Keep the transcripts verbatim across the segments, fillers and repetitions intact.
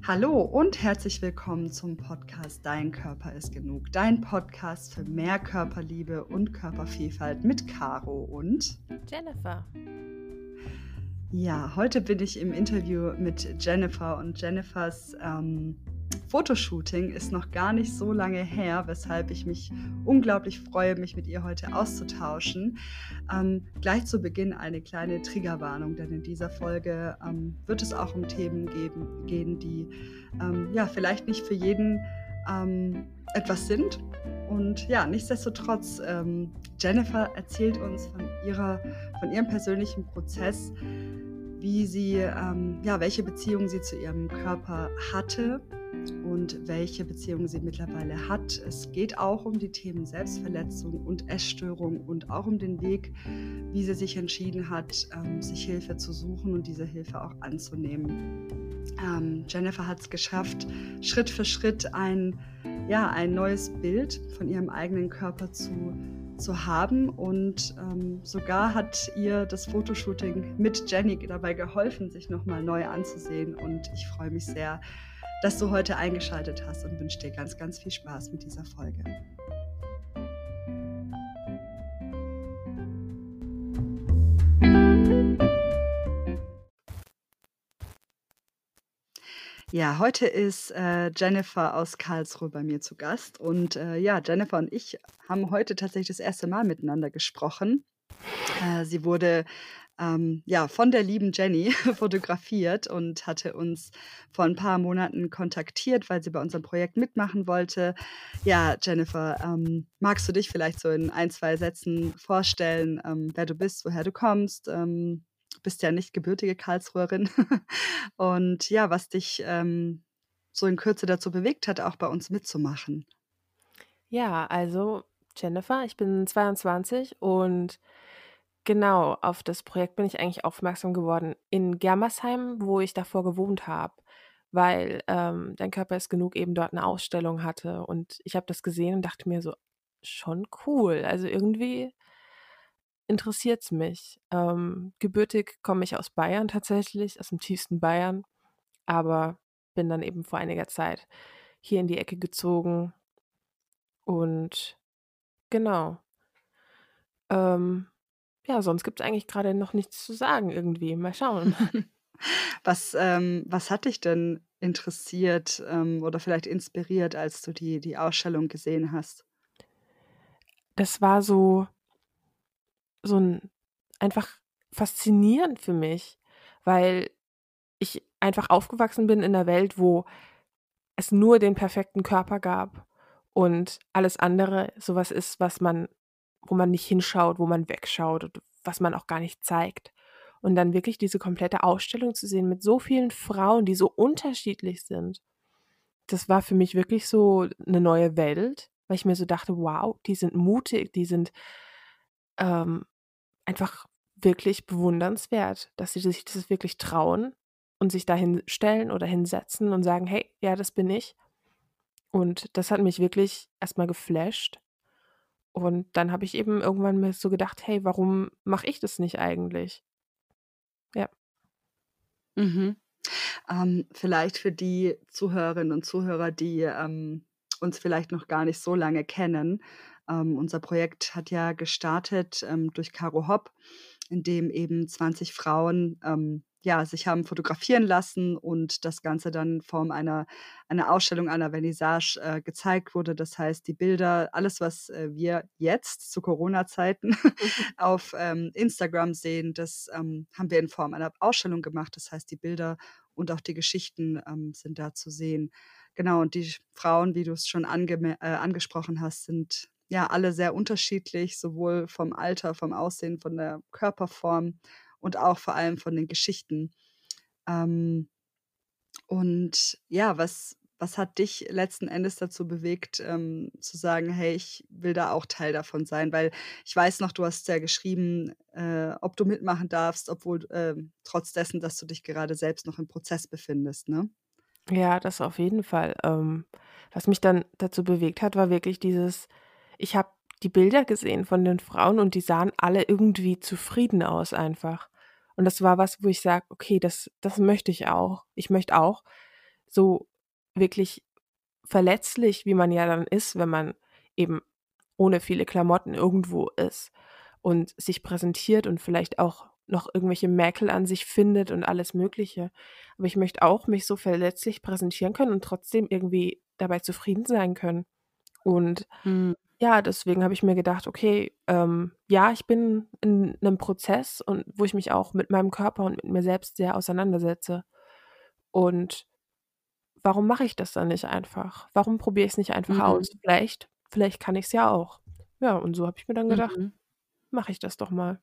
Hallo und herzlich willkommen zum Podcast Dein Körper ist genug. Dein Podcast für mehr Körperliebe und Körpervielfalt mit Caro und Jennifer. Ja, heute bin ich im Interview mit Jennifer und Jennifers ähm, Fotoshooting ist noch gar nicht so lange her, weshalb ich mich unglaublich freue, mich mit ihr heute auszutauschen. Ähm, gleich zu Beginn eine kleine Triggerwarnung, denn in dieser Folge ähm, wird es auch um Themen geben, gehen, die ähm, ja, vielleicht nicht für jeden ähm, etwas sind. Und ja, nichtsdestotrotz, ähm, Jennifer erzählt uns von, ihrer, von ihrem persönlichen Prozess, wie sie, ähm, ja, welche Beziehung sie zu ihrem Körper hatte und welche Beziehung sie mittlerweile hat. Es geht auch um die Themen Selbstverletzung und Essstörung und auch um den Weg, wie sie sich entschieden hat, ähm, sich Hilfe zu suchen und diese Hilfe auch anzunehmen. Ähm, Jennifer hat es geschafft, Schritt für Schritt ein, ja, ein neues Bild von ihrem eigenen Körper zu zu haben und ähm, sogar hat ihr das Fotoshooting mit Jenny dabei geholfen, sich nochmal neu anzusehen, und ich freue mich sehr, dass du heute eingeschaltet hast und wünsche dir ganz, ganz viel Spaß mit dieser Folge. Ja, heute ist äh, Jennifer aus Karlsruhe bei mir zu Gast und äh, ja, Jennifer und ich haben heute tatsächlich das erste Mal miteinander gesprochen. Äh, sie wurde ähm, ja, von der lieben Jenny fotografiert und hatte uns vor ein paar Monaten kontaktiert, weil sie bei unserem Projekt mitmachen wollte. Ja, Jennifer, ähm, magst du dich vielleicht so in ein, zwei Sätzen vorstellen, ähm, wer du bist, woher du kommst? Ähm, du bist ja nicht gebürtige Karlsruherin. Und ja, was dich ähm, so in Kürze dazu bewegt hat, auch bei uns mitzumachen. Ja, also Jennifer, ich bin zweiundzwanzig und genau auf das Projekt bin ich eigentlich aufmerksam geworden in Germersheim, wo ich davor gewohnt habe, weil ähm, Dein Körper ist genug eben dort eine Ausstellung hatte und ich habe das gesehen und dachte mir so, schon cool. Also irgendwie interessiert es mich. Ähm, gebürtig komme ich aus Bayern tatsächlich, aus dem tiefsten Bayern, aber bin dann eben vor einiger Zeit hier in die Ecke gezogen und genau. Ähm, ja, sonst gibt's eigentlich gerade noch nichts zu sagen irgendwie. Mal schauen. Was, ähm, was hat dich denn interessiert ähm, oder vielleicht inspiriert, als du die, die Ausstellung gesehen hast? Das war so so 'n einfach faszinierend für mich, weil ich einfach aufgewachsen bin in 'ner Welt, wo es nur den perfekten Körper gab und alles andere so was ist, was man wo man nicht hinschaut, wo man wegschaut und was man auch gar nicht zeigt. Und dann wirklich diese komplette Ausstellung zu sehen mit so vielen Frauen, die so unterschiedlich sind, das war für mich wirklich so 'ne neue Welt, weil ich mir so dachte: „Wow, die sind mutig, die sind, ähm, einfach wirklich bewundernswert, dass sie sich das wirklich trauen und sich da hinstellen oder hinsetzen und sagen: ‚Hey, ja, das bin ich.'“ Und das hat mich wirklich erst mal geflasht. Und dann habe ich eben irgendwann mir so gedacht: „Hey, warum mache ich das nicht eigentlich?“ Ja. Mhm. Ähm, vielleicht für die Zuhörerinnen und Zuhörer, die ähm, uns vielleicht noch gar nicht so lange kennen. Ähm, unser Projekt hat ja gestartet ähm, durch Caro Hopp, in dem eben zwanzig Frauen ähm, ja, sich haben fotografieren lassen und das Ganze dann in Form einer, einer Ausstellung, einer Vernissage äh, gezeigt wurde. Das heißt, die Bilder, alles, was äh, wir jetzt zu Corona-Zeiten auf ähm, Instagram sehen, das ähm, haben wir in Form einer Ausstellung gemacht. Das heißt, die Bilder und auch die Geschichten ähm, sind da zu sehen. Genau, und die Frauen, wie du es schon angeme äh, angesprochen hast, sind ja alle sehr unterschiedlich, sowohl vom Alter, vom Aussehen, von der Körperform und auch vor allem von den Geschichten. Ähm, und ja, was was hat dich letzten Endes dazu bewegt, ähm, zu sagen: „Hey, ich will da auch Teil davon sein?“ Weil ich weiß noch, du hast ja geschrieben, äh, ob du mitmachen darfst, obwohl ähm, trotz dessen, dass du dich gerade selbst noch im Prozess befindest, ne? Ja, das auf jeden Fall. Ähm, was mich dann dazu bewegt hat, war wirklich dieses ich habe die Bilder gesehen von den Frauen und die sahen alle irgendwie zufrieden aus einfach. Und das war was, wo ich sage: „Okay, das das möchte ich auch. Ich möchte auch so wirklich verletzlich, wie man ja dann ist, wenn man eben ohne viele Klamotten irgendwo ist und sich präsentiert und vielleicht auch noch irgendwelche Mäkel an sich findet und alles Mögliche. Aber ich möchte auch mich so verletzlich präsentieren können und trotzdem irgendwie dabei zufrieden sein können. Und Mhm. ja, deswegen habe ich mir gedacht: „Okay, ähm, ja, ich bin in 'nem Prozess und wo ich mich auch mit meinem Körper und mit mir selbst sehr auseinandersetze. Und warum mache ich das dann nicht einfach? Warum probiere ich's nicht einfach aus? Mhm. Vielleicht vielleicht kann ich's ja auch.“ Ja, und so habe ich mir dann gedacht: Mhm. „Mache ich das doch mal.“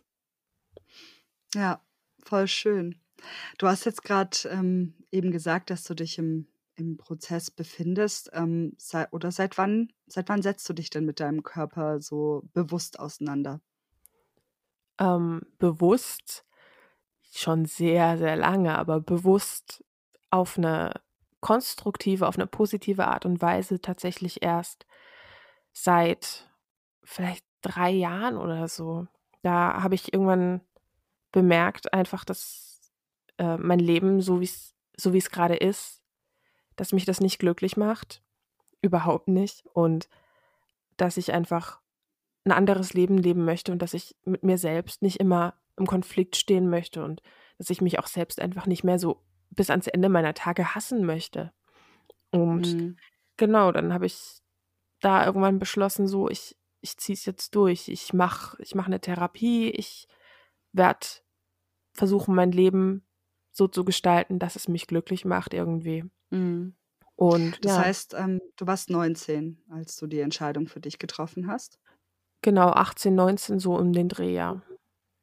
Ja, voll schön. Du hast jetzt grad, ähm, eben gesagt, dass du dich im im Prozess befindest. Ähm, sei oder seit wann seit wann setzt du dich denn mit deinem Körper so bewusst auseinander? Ähm, bewusst schon sehr, sehr lange, aber bewusst auf 'ne konstruktive, auf 'ne positive Art und Weise tatsächlich erst seit vielleicht drei Jahren oder so. Da habe ich irgendwann bemerkt einfach, dass, äh, mein Leben, so wie's so wie's grade ist, dass mich das nicht glücklich macht, überhaupt nicht. Und dass ich einfach 'n anderes Leben leben möchte und dass ich mit mir selbst nicht immer im Konflikt stehen möchte und dass ich mich auch selbst einfach nicht mehr so bis ans Ende meiner Tage hassen möchte. Und Mhm. genau, dann habe ich da irgendwann beschlossen, so, ich ich ziehe es jetzt durch. Ich mache ich mache 'ne Therapie. Ich werde versuchen, mein Leben so zu gestalten, dass es mich glücklich macht irgendwie. Mhm. Und Das ja. heißt, ähm, du warst neunzehn, als du die Entscheidung für dich getroffen hast? Genau, achtzehn, neunzehn, so um den Dreh, ja. Mhm.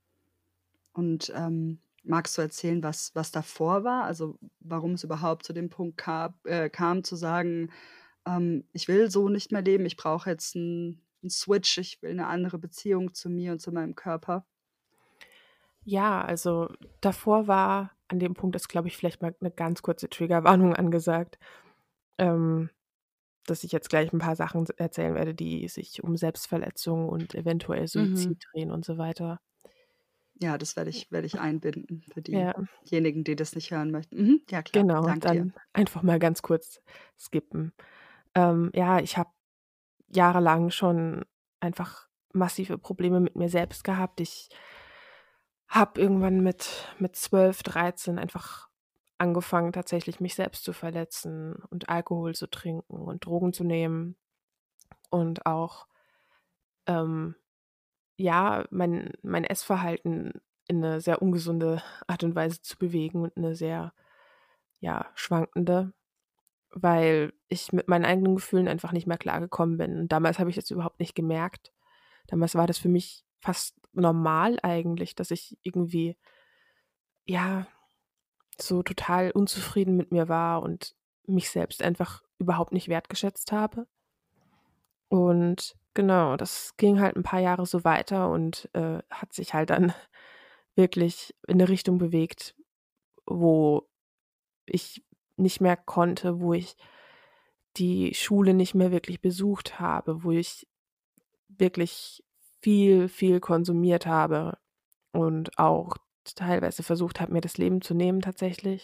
Und, ähm, magst du erzählen, was was davor war? Also, warum es überhaupt zu dem Punkt kab äh, kam zu sagen, ähm: „Ich will so nicht mehr leben, ich brauche jetzt 'n 'n Switch, ich will 'ne andere Beziehung zu mir und zu meinem Körper?“ Ja, also, davor war an dem Punkt ist, glaube ich, vielleicht mal 'ne ganz kurze Triggerwarnung angesagt, ähm, dass ich jetzt gleich 'n paar Sachen s erzählen werde, die sich um Selbstverletzung und eventuell Mhm. Suizid drehen und so weiter. Ja, das werde ich werde ich einbinden für Ja. diejenigen, die das nicht hören möchten. Mhm, ja klar, Genau, danke dir. dann einfach mal ganz kurz skippen. Ähm, ja, ich habe jahrelang schon einfach massive Probleme mit mir selbst gehabt. Ich habe irgendwann mit mit zwölf, dreizehn einfach angefangen, tatsächlich mich selbst zu verletzen und Alkohol zu trinken und Drogen zu nehmen und auch, ähm, ja, mein mein Essverhalten in 'ne sehr ungesunde Art und Weise zu bewegen und 'ne sehr, ja, schwankende, weil ich mit meinen eigenen Gefühlen einfach nicht mehr klargekommen bin. Und damals habe ich das überhaupt nicht gemerkt. Damals war das für mich fast normal eigentlich, dass ich irgendwie ja, so total unzufrieden mit mir war und mich selbst einfach überhaupt nicht wertgeschätzt habe. Und genau, das ging halt 'n paar Jahre so weiter und, äh, hat sich halt dann wirklich in 'ne Richtung bewegt, wo ich nicht mehr konnte, wo ich die Schule nicht mehr wirklich besucht habe, wo ich wirklich viel, viel konsumiert habe und auch teilweise versucht habe, mir das Leben zu nehmen tatsächlich.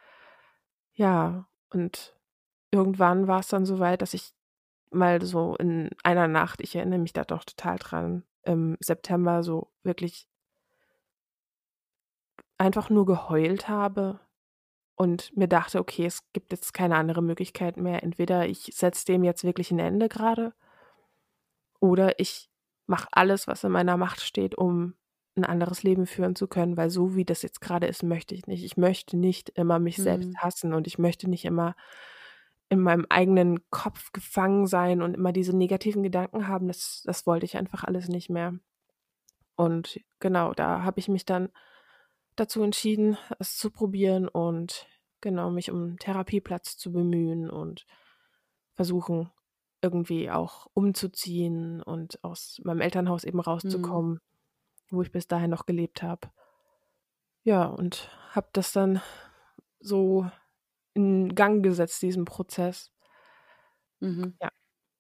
Ja, und irgendwann war's dann so weit, dass ich mal so in einer Nacht ich erinnere mich da doch total dran, im September so wirklich einfach nur geheult habe und mir dachte: „Okay, es gibt jetzt keine andere Möglichkeit mehr. Entweder ich setze dem jetzt wirklich 'n Ende grade oder ich mache alles, was in meiner Macht steht, um 'n anderes Leben führen zu können, weil so wie das jetzt grade ist, möchte ich nicht. Ich möchte nicht immer mich selbst Mhm. hassen und ich möchte nicht immer in meinem eigenen Kopf gefangen sein und immer diese negativen Gedanken haben. Das das wollte ich einfach alles nicht mehr.“ Und genau, da habe ich mich dann dazu entschieden, es zu probieren und genau, mich um 'n Therapieplatz zu bemühen und versuchen, irgendwie auch umzuziehen und aus meinem Elternhaus eben Mhm. rauszukommen, wo ich bis dahin noch gelebt habe. Ja, und habe das dann so in Gang gesetzt, diesen Prozess. Mhm. Ja.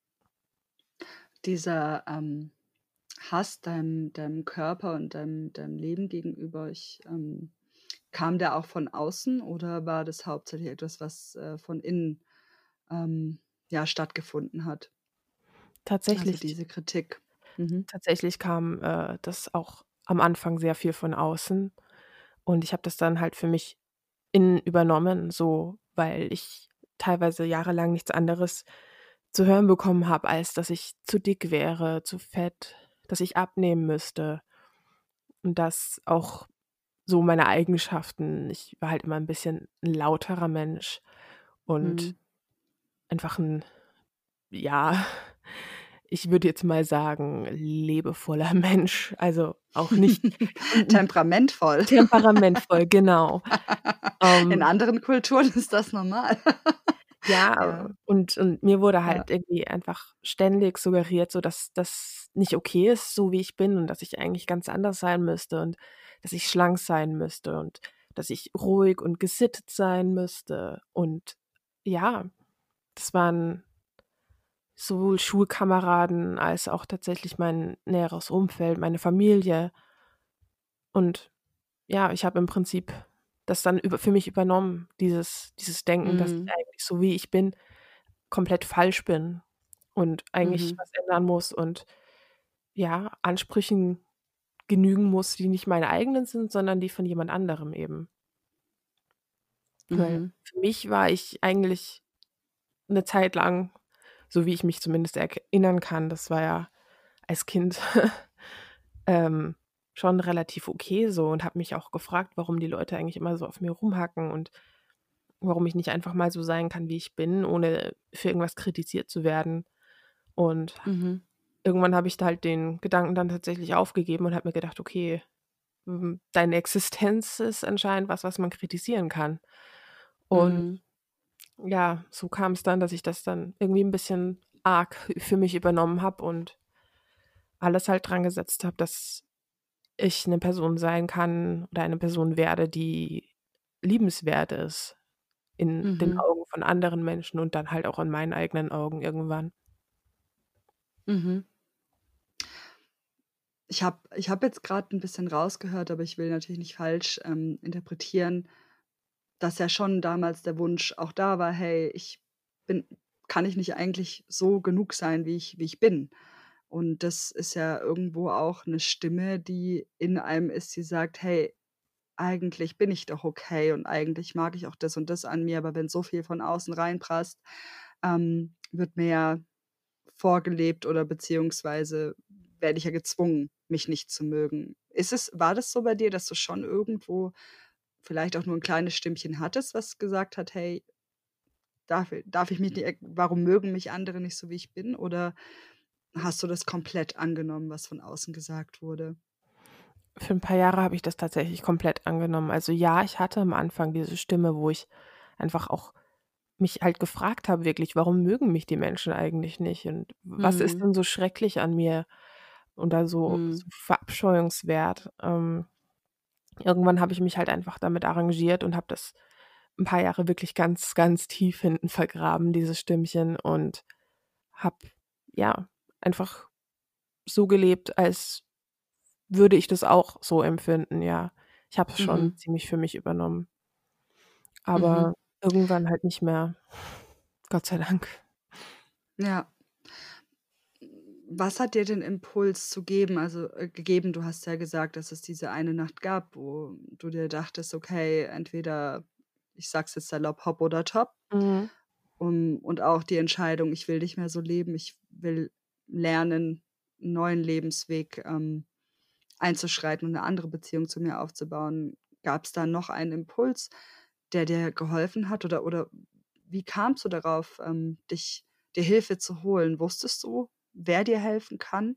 Dieser, ähm, Hass deinem deinem Körper und deinem deinem Leben gegenüber, ich, ähm Kam der auch von außen oder war das hauptsächlich etwas, was, äh, von innen, ähm, ja, stattgefunden hat? Also, Tatsächlich diese Kritik. Mhm. tatsächlich kam, äh, das auch am Anfang sehr viel von außen und ich habe das dann halt für mich innen übernommen, so, weil ich teilweise jahrelang nichts anderes zu hören bekommen habe, als dass ich zu dick wäre, zu fett, dass ich abnehmen müsste und dass auch so meine Eigenschaften, ich war halt immer 'n bisschen 'n lauterer Mensch und Mhm. einfach 'n, ja, ich würde jetzt mal sagen, liebevoller Mensch, also auch nicht und 'n Temperamentvoll. temperamentvoll, genau. In Ähm anderen Kulturen ist das normal. Ja, Ja, und und mir wurde ja. halt irgendwie einfach ständig suggeriert, so dass das nicht okay ist, so wie ich bin und dass ich eigentlich ganz anders sein müsste und dass ich schlank sein müsste und dass ich ruhig und gesittet sein müsste. Und ja, das waren sowohl Schulkameraden als auch tatsächlich mein näheres Umfeld, meine Familie. Und ja, ich habe im Prinzip das dann über für mich übernommen, dieses dieses Denken, dass ich Mhm. eigentlich so wie ich bin komplett falsch bin und eigentlich Mhm. was ändern muss und, ja, Ansprüchen genügen muss, die nicht meine eigenen sind, sondern die von jemand anderem eben. Weil Mhm. für mich war ich eigentlich 'ne Zeit lang, so wie ich mich zumindest erinnern kann, das war ja als Kind, ähm, schon relativ okay so und habe mich auch gefragt, warum die Leute eigentlich immer so auf mir rumhacken und warum ich nicht einfach mal so sein kann, wie ich bin, ohne für irgendwas kritisiert zu werden. Und Mhm. irgendwann habe ich da halt den Gedanken dann tatsächlich aufgegeben und habe mir gedacht: „Okay, hm, deine Existenz ist anscheinend was, was man kritisieren kann.“ Und Mhm. ja, so kam's dann, dass ich das dann irgendwie 'n bisschen arg für mich übernommen habe und alles halt dran gesetzt habe, dass ich 'ne Person sein kann oder eine Person werde, die liebenswert ist in den Mhm. Augen von anderen Menschen und dann halt auch in meinen eigenen Augen irgendwann. Mhm. Ich habe ich habe jetzt grad 'n bisschen rausgehört, aber ich will natürlich nicht falsch, ähm, interpretieren, dass ja schon damals der Wunsch auch da war: „Hey, ich bin kann ich nicht eigentlich so genug sein, wie ich wie ich bin?“ Und das ist ja irgendwo auch 'ne Stimme, die in einem ist, die sagt: „Hey, eigentlich bin ich doch okay und eigentlich mag ich auch das und das an mir, aber wenn so viel von außen reinprasst, ähm, wird mir ja vorgelebt oder beziehungsweise werde ich ja gezwungen, mich nicht zu mögen.“ Ist es war das so bei dir, dass du schon irgendwo vielleicht auch nur 'n kleines Stimmchen hattest, was gesagt hat: „Hey, darf i darf ich mich nicht e warum mögen mich andere nicht so, wie ich bin?“ Oder hast du das komplett angenommen, was von außen gesagt wurde? Für 'n paar Jahre habe ich das tatsächlich komplett angenommen. Also, ja, ich hatte am Anfang diese Stimme, wo ich einfach auch mich halt gefragt habe wirklich: „Warum mögen mich die Menschen eigentlich nicht und was ist Mhm. denn so schrecklich an mir oder so Mhm. so verabscheuungswert?“ Ähm, irgendwann habe ich mich halt einfach damit arrangiert und habe das 'n paar Jahre wirklich ganz, ganz tief hinten vergraben, dieses Stimmchen und habe, ja, einfach so gelebt, als würde ich das auch so empfinden, ja. Ich habe es schon Mhm. ziemlich für mich übernommen. Aber Mhm. irgendwann halt nicht mehr, Gott sei Dank. Ja. Was hat dir den Impuls zu geben also, äh, gegeben? Du hast ja gesagt, dass es diese eine Nacht gab, wo du dir dachtest: „Okay, entweder, ich sage es jetzt salopp, hopp oder top.“ Mhm. Um und auch die Entscheidung: „Ich will nicht mehr so leben, ich will lernen, 'n neuen Lebensweg, ähm, einzuschreiten und 'ne andere Beziehung zu mir aufzubauen.“ Gab's da noch einen Impuls, der dir geholfen hat oder oder wie kamst du darauf, ähm, dich dir Hilfe zu holen? Wusstest du, wer dir helfen kann?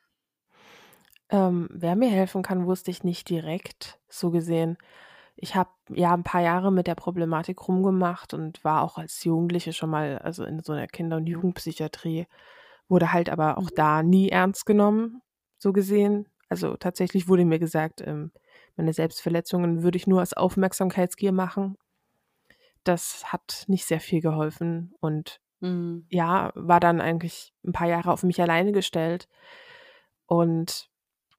Ähm, wer mir helfen kann, wusste ich nicht direkt, so gesehen. Ich habe, ja, 'n paar Jahre mit der Problematik rumgemacht und war auch als Jugendliche schon mal, also, in so 'ner Kinder und Jugendpsychiatrie, wurde halt aber auch Mhm. da nie ernst genommen, so gesehen. Also, tatsächlich wurde mir gesagt, ähm, meine Selbstverletzungen würde ich nur aus Aufmerksamkeitsgier machen. Das hat nicht sehr viel geholfen und, Mhm. ja, war dann eigentlich 'n paar Jahre auf mich alleine gestellt und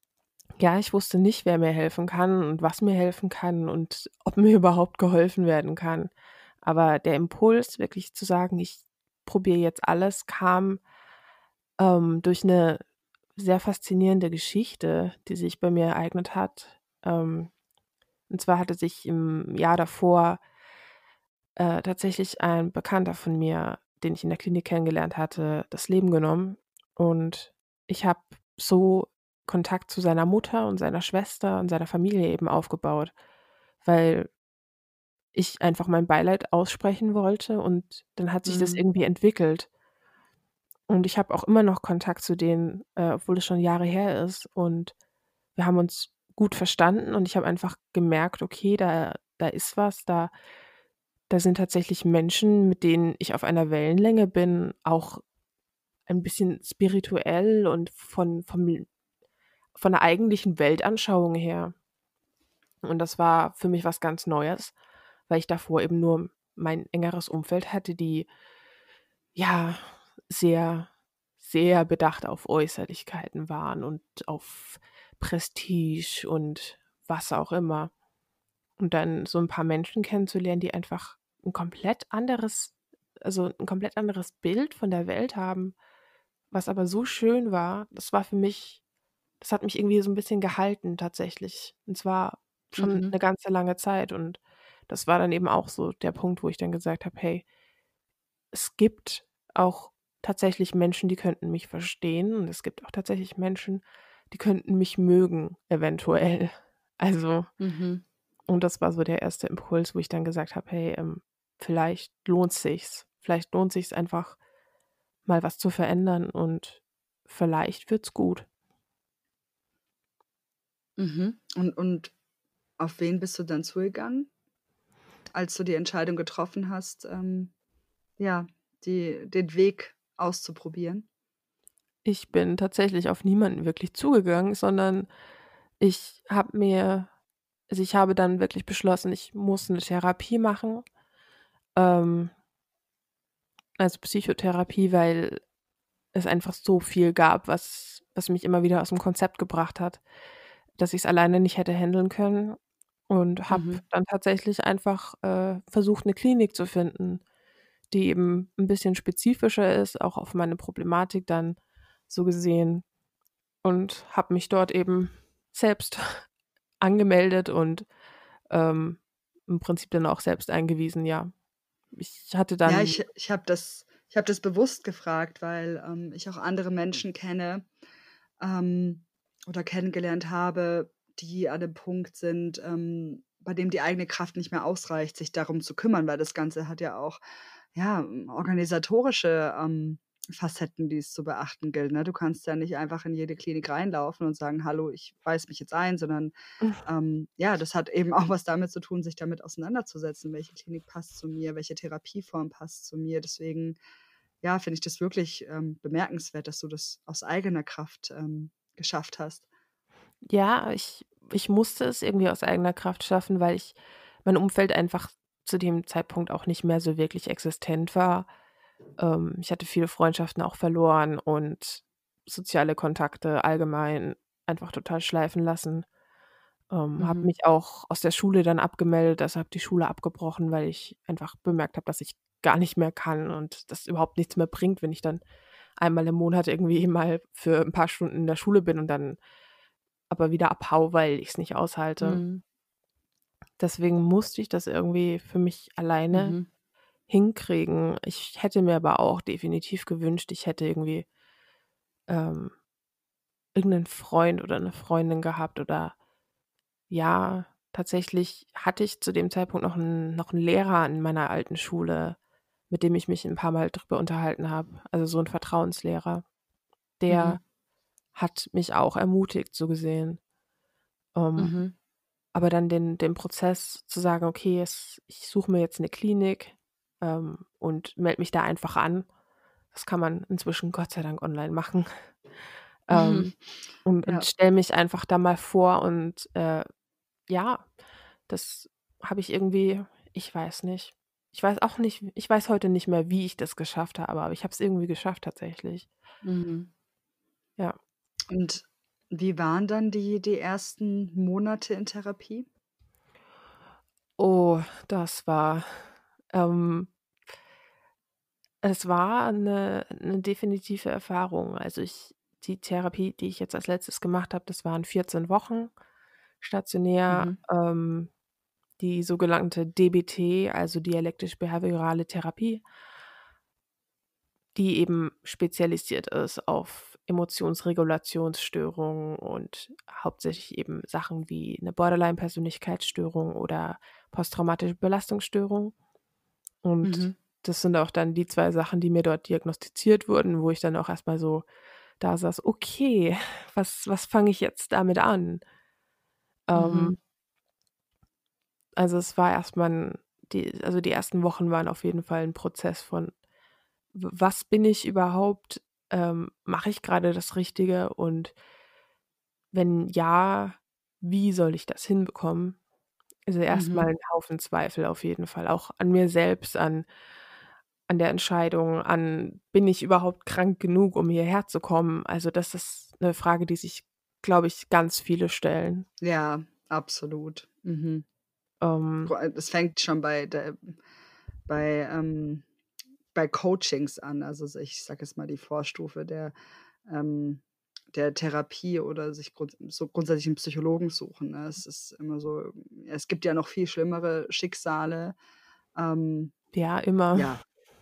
Ja, ich wusste nicht, wer mir helfen kann und was mir helfen kann und ob mir überhaupt geholfen werden kann. Aber der Impuls, wirklich zu sagen: „Ich probiere jetzt alles“, kam, ähm, durch 'ne sehr faszinierende Geschichte, die sich bei mir ereignet hat. Ähm, und zwar hatte sich im Jahr davor äh, tatsächlich ein Bekannter von mir, den ich in der Klinik kennengelernt hatte, das Leben genommen. Und ich habe so Kontakt zu seiner Mutter und seiner Schwester und seiner Familie eben aufgebaut, weil ich einfach mein Beileid aussprechen wollte und dann hat sich das Mhm. irgendwie entwickelt. Und ich habe auch immer noch Kontakt zu denen, äh, obwohl es schon Jahre her ist und wir haben uns gut verstanden und ich habe einfach gemerkt: „Okay, da da ist was, da da sind tatsächlich Menschen, mit denen ich auf einer Wellenlänge bin, auch ein bisschen spirituell und von vom von der eigentlichen Weltanschauung her.“ Und das war für mich was ganz Neues, weil ich davor eben nur mein engeres Umfeld hatte, die ja, sehr, sehr bedacht auf Äußerlichkeiten waren und auf Prestige und was auch immer. Und dann so 'n paar Menschen kennenzulernen, die einfach 'n komplett anderes also 'n komplett anderes Bild von der Welt haben, was aber so schön war, das war für mich das hat mich irgendwie so 'n bisschen gehalten tatsächlich. Und zwar schon Mhm. 'ne ganze lange Zeit und das war dann eben auch so der Punkt, wo ich dann gesagt habe: „Hey, es gibt auch tatsächlich Menschen, die könnten mich verstehen und es gibt auch tatsächlich Menschen, die könnten mich mögen, eventuell.“ Also Mhm. und das war so der erste Impuls, wo ich dann gesagt habe: „Hey, ähm, vielleicht lohnt's sich's. Vielleicht lohnt sich's einfach, mal was zu verändern und vielleicht wird's gut.“ Mhm. Und und auf wen bist du dann zugegangen, als du die Entscheidung getroffen hast, ähm, ja, die den Weg auszuprobieren? Ich bin tatsächlich auf niemanden wirklich zugegangen, sondern ich habe mir also, ich habe dann wirklich beschlossen, ich muss 'ne Therapie machen, ähm also, Psychotherapie, weil es einfach so viel gab, was was mich immer wieder aus'm Konzept gebracht hat, dass ich's alleine nicht hätte händeln können und habe Mhm. dann tatsächlich einfach, äh, versucht, 'ne Klinik zu finden, die eben 'n bisschen spezifischer ist, auch auf meine Problematik dann so gesehen und habe mich dort eben selbst angemeldet und, ähm, im Prinzip dann auch selbst eingewiesen, ja. Ich hatte Ja, dann ich ich habe das ich habe das bewusst gefragt, weil, ähm, ich auch andere Menschen kenne, ähm, oder kennengelernt habe, die an 'nem Punkt sind, ähm, bei dem die eigene Kraft nicht mehr ausreicht, sich darum zu kümmern, weil das Ganze hat ja auch, ja, hm, organisatorische, ähm, Facetten, die es zu beachten gilt, ne? Du kannst ja nicht einfach in jede Klinik reinlaufen und sagen: „Hallo, ich weise mich jetzt ein“, sondern, ähm, ja, das hat eben auch was damit zu tun, sich damit auseinanderzusetzen. Welche Klinik passt zu mir? Welche Therapieform passt zu mir? Deswegen, ja, finde ich das wirklich, ähm, bemerkenswert, dass du das aus eigener Kraft, ähm, geschafft hast. Ja, ich ich musste es irgendwie aus eigener Kraft schaffen, weil ich mein Umfeld einfach zu dem Zeitpunkt auch nicht mehr so wirklich existent war. Ähm, ich hatte viele Freundschaften auch verloren und soziale Kontakte allgemein einfach total schleifen lassen. Ähm, habe Mhm. mich auch aus der Schule dann abgemeldet, also, habe die Schule abgebrochen, weil ich einfach bemerkt habe, dass ich gar nicht mehr kann und das überhaupt nichts mehr bringt, wenn ich dann einmal im Monat irgendwie mal für 'n paar Stunden in der Schule bin und dann aber wieder abhaue, weil ich's nicht aushalte. Mhm. Deswegen musste ich das irgendwie für mich alleine Mhm. hinkriegen. Ich hätte mir aber auch definitiv gewünscht, ich hätte irgendwie ähm, irgend 'nen Freund oder 'ne Freundin gehabt oder ja, tatsächlich hatte ich zu dem Zeitpunkt noch 'n noch 'n Lehrer in meiner alten Schule, mit dem ich mich 'n paarmal drüber unterhalten habe, also, so 'n Vertrauenslehrer. Der Mhm. hat mich auch ermutigt, so gesehen. Ähm, Mhm. aber dann den den Prozess zu sagen: „Okay, es ich suche mir jetzt 'ne Klinik, ähm, und melde mich da einfach an.“ Das kann man inzwischen Gott sei Dank online machen. Ähm, und und Ja. stelle mich einfach da mal vor und, äh, ja, das habe ich irgendwie ich weiß nicht. Ich weiß auch nicht ich weiß heute nicht mehr, wie ich das geschafft habe, aber ich habe es irgendwie geschafft tatsächlich. Mhm. Ja. Und Wie waren dann die die ersten Monate in Therapie? Oh, das war ähm es war 'ne 'ne definitive Erfahrung. Also, ich die Therapie, die ich jetzt als Letztes gemacht habe, das waren vierzehn Wochen stationär, Mhm. ähm, die sogenannte D B T, also dialektisch-behaviorale Therapie die eben spezialisiert ist auf Emotionsregulationsstörungen und hauptsächlich eben Sachen wie 'ne Borderline-Persönlichkeitsstörung oder posttraumatische Belastungsstörung. Und Mhm. das sind auch dann die zwei Sachen, die mir dort diagnostiziert wurden, wo ich dann auch erst mal so da saß: „Okay, was was fange ich jetzt damit an?“ Ähm Mhm. also, es war erst mal 'n die also, die ersten Wochen waren auf jeden Fall 'n Prozess von: „W was bin ich überhaupt? Ähm, mache ich grade das Richtige und wenn ja, wie soll ich das hinbekommen?“ Also, erst mal Mhm. 'n Haufen Zweifel auf jeden Fall, auch an mir selbst, an an der Entscheidung, an: „Bin ich überhaupt krank genug, um hierher zu kommen?“ Also, das ist 'ne Frage, die sich, glaube ich, ganz viele stellen. Ja, absolut. Mhm. Ähm Vor allem, es fängt schon bei der bei, ähm bei Coachings an. Also, s ich sage jetzt mal die Vorstufe der ähm, der Therapie oder sich grunds so grundsätzlich 'n Psychologen suchen, ne? Es ist immer so es gibt ja noch viel schlimmere Schicksale. Ähm, Ja, immer. ja.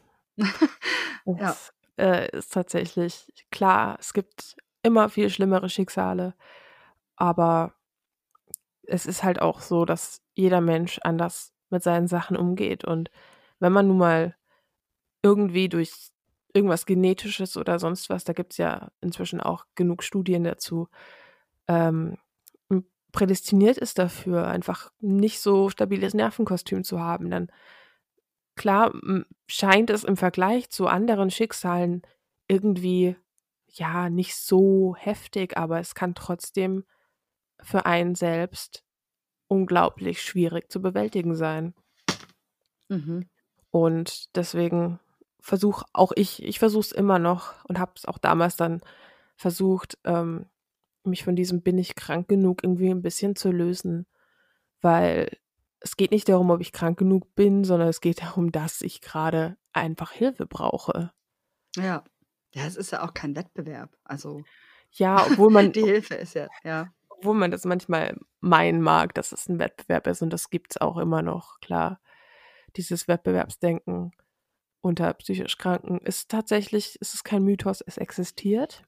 Ja. Es, äh, ist tatsächlich klar, es gibt immer viel schlimmere Schicksale, aber es ist halt auch so, dass jeder Mensch anders mit seinen Sachen umgeht. Und wenn man nun mal irgendwie durch irgendwas Genetisches oder sonst was, da gibt's ja inzwischen auch genug Studien dazu, ähm, hm, prädestiniert ist dafür, einfach nicht so stabiles Nervenkostüm zu haben, dann klar, hm, scheint es im Vergleich zu anderen Schicksalen irgendwie, ja, nicht so heftig, aber es kann trotzdem für einen selbst unglaublich schwierig zu bewältigen sein. Mhm. Und deswegen versuche auch ich ich versuche es immer noch und habe es auch damals dann versucht, ähm, mich von diesem „Bin ich krank genug?“ irgendwie 'n bisschen zu lösen, weil es geht nicht darum, ob ich krank genug bin, sondern es geht darum, dass ich grade einfach Hilfe brauche. Ja. Ja, es ist ja auch kein Wettbewerb. Also, Ja, obwohl man die Hilfe ist ja ja. obwohl man das manchmal meinen mag, dass es 'n Wettbewerb ist und das gibt's auch immer noch, klar. Dieses Wettbewerbsdenken unter psychisch Kranken ist tatsächlich es ist kein Mythos, es existiert.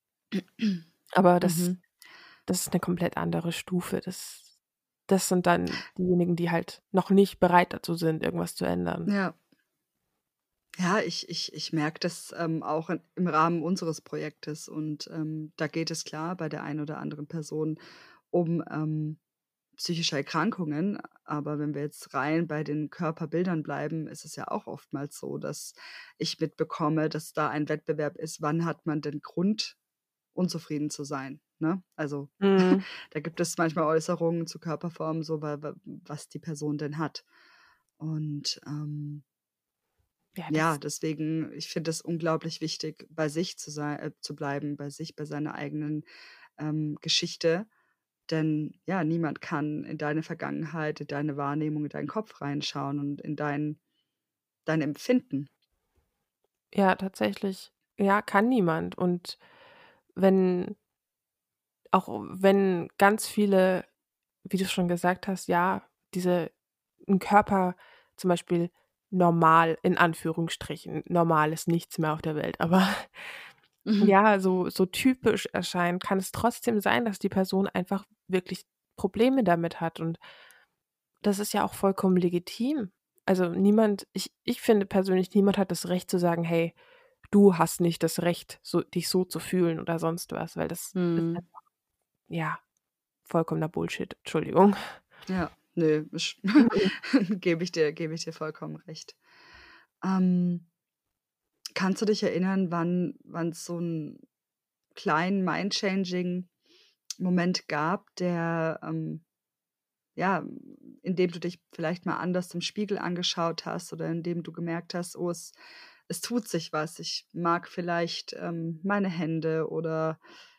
Aber das Mhm. das ist 'ne komplett andere Stufe. Das das sind dann diejenigen, die halt noch nicht bereit dazu sind, irgendwas zu ändern. Ja. Ja, ich ich ich merke das, ähm, auch in im Rahmen unseres Projektes und, ähm, da geht es klar bei der einen oder anderen Person um, ähm, psychische Erkrankungen. Aber wenn wir jetzt rein bei den Körperbildern bleiben, ist es ja auch oftmals so, dass ich mitbekomme, dass da ein Wettbewerb ist. Wann hat man denn Grund, unzufrieden zu sein, ne? Also, Mhm. da gibt es manchmal Äußerungen zu Körperformen, so wa wa was die Person denn hat. Und, ähm Ja, ja, das deswegen ich finde es unglaublich wichtig, bei sich zu sei äh, zu bleiben, bei sich, bei seiner eigenen, ähm, Geschichte. Denn, ja, niemand kann in deine Vergangenheit, in deine Wahrnehmung, in deinen Kopf reinschauen und in dein dein Empfinden. Ja, tatsächlich. Ja, kann niemand. Und wenn auch wenn ganz viele, wie du schon gesagt hast, ja, diese 'n Körper zum Beispiel normal in Anführungsstrichen, normal ist nichts mehr auf der Welt, aber Mhm. ja, so so typisch erscheint, kann es trotzdem sein, dass die Person einfach wirklich Probleme damit hat und das ist ja auch vollkommen legitim. Also, niemand ich ich finde persönlich, niemand hat das Recht zu sagen: „Hey, du hast nicht das Recht, so dich so zu fühlen“ oder sonst was, weil das ist Mhm. einfach, ja, vollkommener Bullshit. Entschuldigung. Ja, ne, sch gebe ich dir gebe ich dir vollkommen recht. Ähm kannst du dich erinnern, wann wann's so 'n kleinen mind-changing Moment gab, der, ähm ja, in dem du dich vielleicht mal anders im Spiegel angeschaut hast oder in dem du gemerkt hast: „Oh, es es tut sich was. Ich mag vielleicht, ähm, meine Hände oder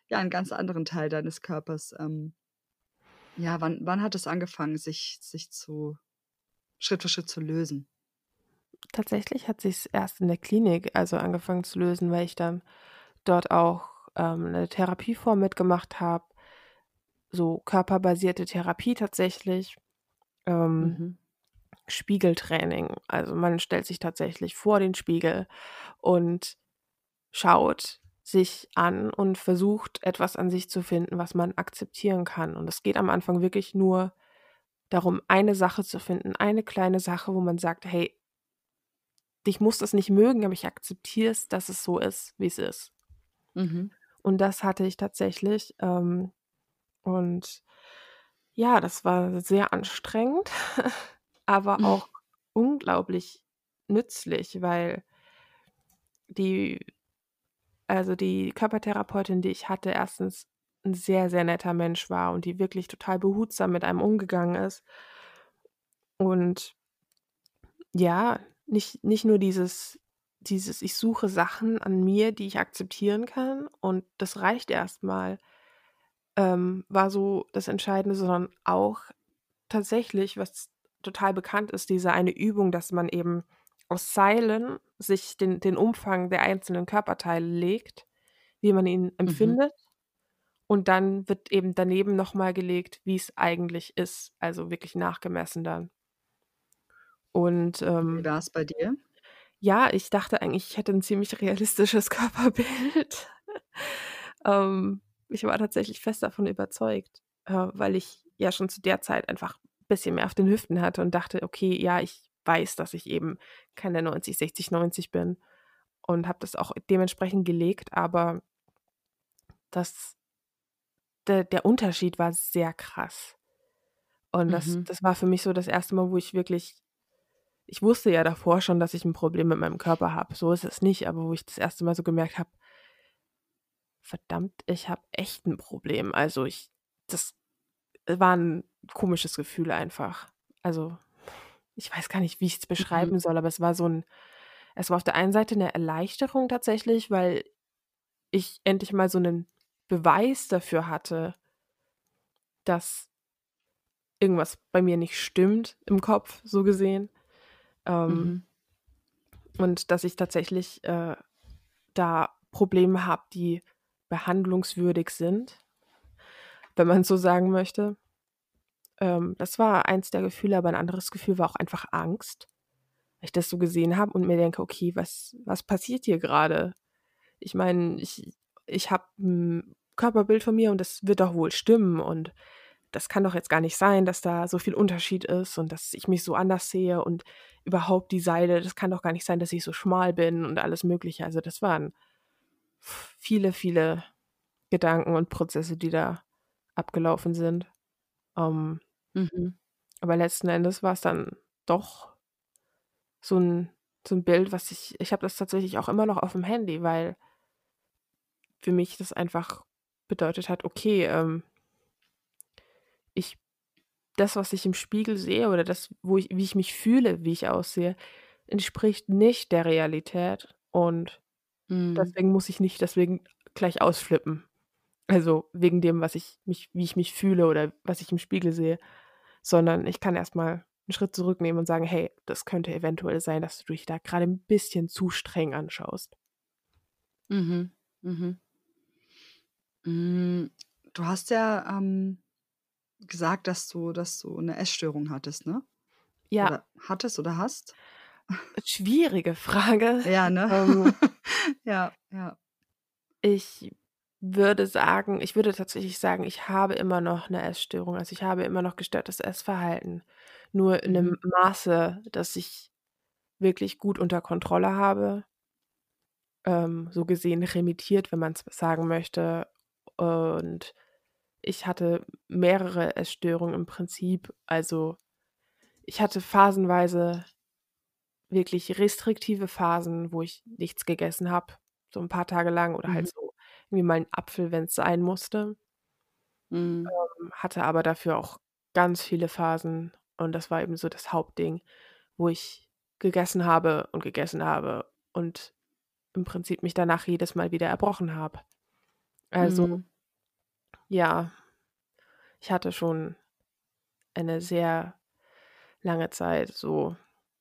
ja, einen ganz anderen Teil deines Körpers. Ähm, ja, wann wann hat es angefangen, sich sich zu Schritt für Schritt zu lösen? Tatsächlich hat sich's erst in der Klinik, also, angefangen zu lösen, weil ich dann dort auch, ähm, 'ne Therapieform mitgemacht habe, so körperbasierte Therapie tatsächlich, ähm, Mhm. Spiegeltraining. Also, man stellt sich tatsächlich vor den Spiegel und schaut sich an und versucht, etwas an sich zu finden, was man akzeptieren kann. Und es geht am Anfang wirklich nur darum, eine Sache zu finden, eine kleine Sache, wo man sagt: „Hey, ich muss das nicht mögen, aber ich akzeptiere es, dass es so ist, wie es ist." Mhm. Und das hatte ich tatsächlich, ähm, und ja, das war sehr anstrengend, aber auch unglaublich nützlich, weil die also, die Körpertherapeutin, die ich hatte, erstens 'n sehr, sehr netter Mensch war und die wirklich total behutsam mit einem umgegangen ist. Und ja, nicht nicht nur dieses dieses ich suche Sachen an mir, die ich akzeptieren kann und das reicht erst mal, ähm, war so das Entscheidende, sondern auch tatsächlich, was total bekannt ist, diese eine Übung, dass man eben aus Seilen sich den den Umfang der einzelnen Körperteile legt, wie man ihn Mhm. empfindet, und dann wird eben daneben noch mal gelegt, wie's eigentlich ist, also wirklich nachgemessen dann. Und, Wie ähm war's bei dir? ja, ich dachte eigentlich, ich hätte 'n ziemlich realistisches Körperbild. Ähm, ich war tatsächlich fest davon überzeugt, äh, weil ich ja schon zu der Zeit einfach bisschen mehr auf den Hüften hatte und dachte: „Okay, ja, ich weiß, dass ich eben keine neunzig, sechzig, neunzig bin", und habe das auch dementsprechend gelegt, aber das der der Unterschied war sehr krass. Und das Mhm. das war für mich so das erste Mal, wo ich wirklich ich wusste ja davor schon, dass ich 'n Problem mit meinem Körper habe, so ist es nicht, aber wo ich das erste Mal so gemerkt habe: „Verdammt, ich habe echt 'n Problem." Also, ich das war 'n komisches Gefühl einfach. Also, ich weiß gar nicht, wie ich's Mhm. beschreiben soll, aber es war so 'n es war auf der einen Seite 'ne Erleichterung tatsächlich, weil ich endlich mal so 'nen Beweis dafür hatte dass irgendwas bei mir nicht stimmt im Kopf, so gesehen. Ähm Mhm. und dass ich tatsächlich, äh, da Probleme habe, die behandlungswürdig sind wenn man so sagen möchte. Ähm, das war eins der Gefühle, aber 'n anderes Gefühl war auch einfach Angst, weil ich das so gesehen habe und mir denke: „Okay, was was passiert hier grade?" Ich meine, ich ich habe 'n Körperbild von mir und das wird doch wohl stimmen und das kann doch jetzt gar nicht sein, dass da so viel Unterschied ist und dass ich mich so anders sehe und überhaupt die Seile das kann doch gar nicht sein, dass ich so schmal bin und alles Mögliche. Also, das waren viele, viele Gedanken und Prozesse, die da abgelaufen sind. Ähm Mhm. aber letzten Endes war's dann doch so 'n so 'n Bild, was ich ich habe das tatsächlich auch immer noch aufm Handy, weil für mich das einfach bedeutet hat, okay, ähm ich das, was ich im Spiegel sehe oder das, wo ich wie ich mich fühle, wie ich aussehe, entspricht nicht der Realität und Mhm. deswegen muss ich nicht deswegen gleich ausflippen. Also, wegen dem, was ich mich wie ich mich fühle oder was ich im Spiegel sehe, sondern ich kann erst mal 'n Schritt zurücknehmen und sagen: „Hey, das könnte eventuell sein, dass du dich da grade 'n bisschen zu streng anschaust." Mhm. Mhm. Hm, du hast ja, ähm, gesagt, dass du dass du 'ne Essstörung hattest, ne? Ja. Oder hattest oder hast? Schwierige Frage. Ja, ne? Ähm Ja, ja. Ich würde sagen ich würde tatsächlich sagen, ich habe immer noch 'ne Essstörung. Also, ich habe immer noch gestörtes Essverhalten, nur in 'nem Mhm. Maße, das ich wirklich gut unter Kontrolle habe. Ähm, so gesehen remittiert, wenn man's sagen möchte. Und ich hatte mehrere Essstörungen im Prinzip. Also, ich hatte phasenweise wirklich restriktive Phasen, wo ich nichts gegessen habe, so 'n paar Tage lang oder halt Mhm. so irgendwie mal 'n Apfel, wenn's sein musste. Mhm. Ähm, hatte aber dafür auch ganz viele Phasen und das war eben so das Hauptding, wo ich gegessen habe und gegessen habe und im Prinzip mich danach jedes Mal wieder erbrochen habe. Also Mhm. Ja, ich hatte schon eine sehr lange Zeit so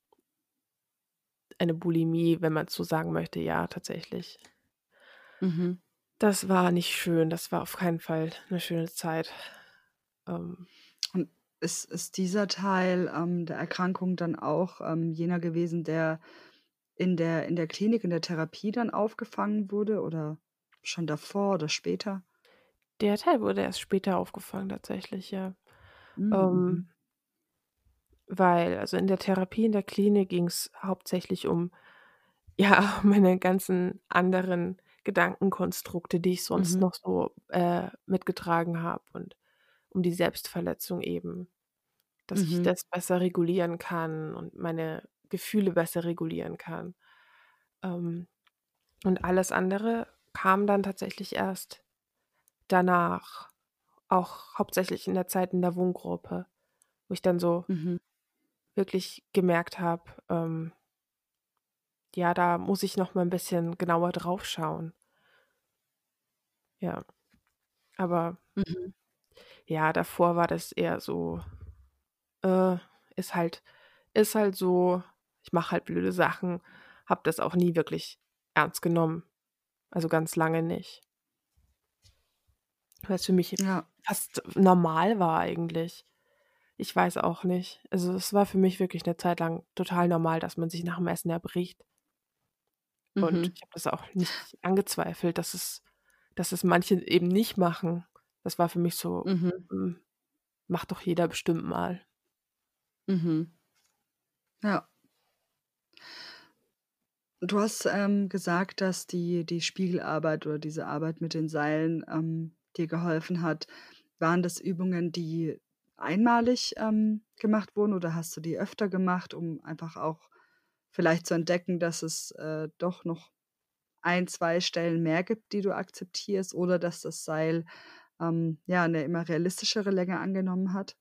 eine Bulimie, wenn man's so sagen möchte, ja, tatsächlich. Mhm. Das war nicht schön, das war auf keinen Fall 'ne schöne Zeit. Ähm Und ist ist dieser Teil, ähm, der Erkrankung dann auch, ähm, jener gewesen, der in der in der Klinik, in der Therapie dann aufgefangen wurde oder schon davor oder später? Der Teil wurde erst später aufgefangen tatsächlich, ja. Hm, Ähm mhm. weil also, in der Therapie in der Klinik ging's hauptsächlich um, ja, meine ganzen anderen Gedankenkonstrukte, die ich sonst Mhm. noch so, äh, mitgetragen habe und um die Selbstverletzung eben, dass ich Mhm. das besser regulieren kann und meine Gefühle besser regulieren kann. Ähm, und alles andere kam dann tatsächlich erst danach, auch hauptsächlich in der Zeit in der Wohngruppe, wo ich dann so Mhm. wirklich gemerkt habe, ähm ja, da muss ich noch mal 'n bisschen genauer drauf schauen. Ja, aber Mhm. ja, davor war das eher so, äh, ist halt ist halt so, ich mache halt blöde Sachen, habe das auch nie wirklich ernst genommen, also, ganz lange nicht. Weil's für mich Ja. fast normal war eigentlich. Ich weiß auch nicht. Also, es war für mich wirklich 'ne Zeit lang total normal, dass man sich nach'm Essen erbricht. Und Mhm. ich habe das auch nicht angezweifelt, dass es dass es manche eben nicht machen. Das war für mich so, Mhm. hm, macht doch jeder bestimmt mal. Mhm. Ja. Du hast, ähm, gesagt, dass die die Spiegelarbeit oder diese Arbeit mit den Seilen, ähm, dir geholfen hat. Waren das Übungen, die einmalig, ähm, gemacht wurden oder hast du die öfter gemacht, um einfach auch vielleicht zu entdecken, dass es, äh, doch noch ein, zwei Stellen mehr gibt, die du akzeptierst oder dass das Seil, ähm, ja, 'ne immer realistischere Länge angenommen hat?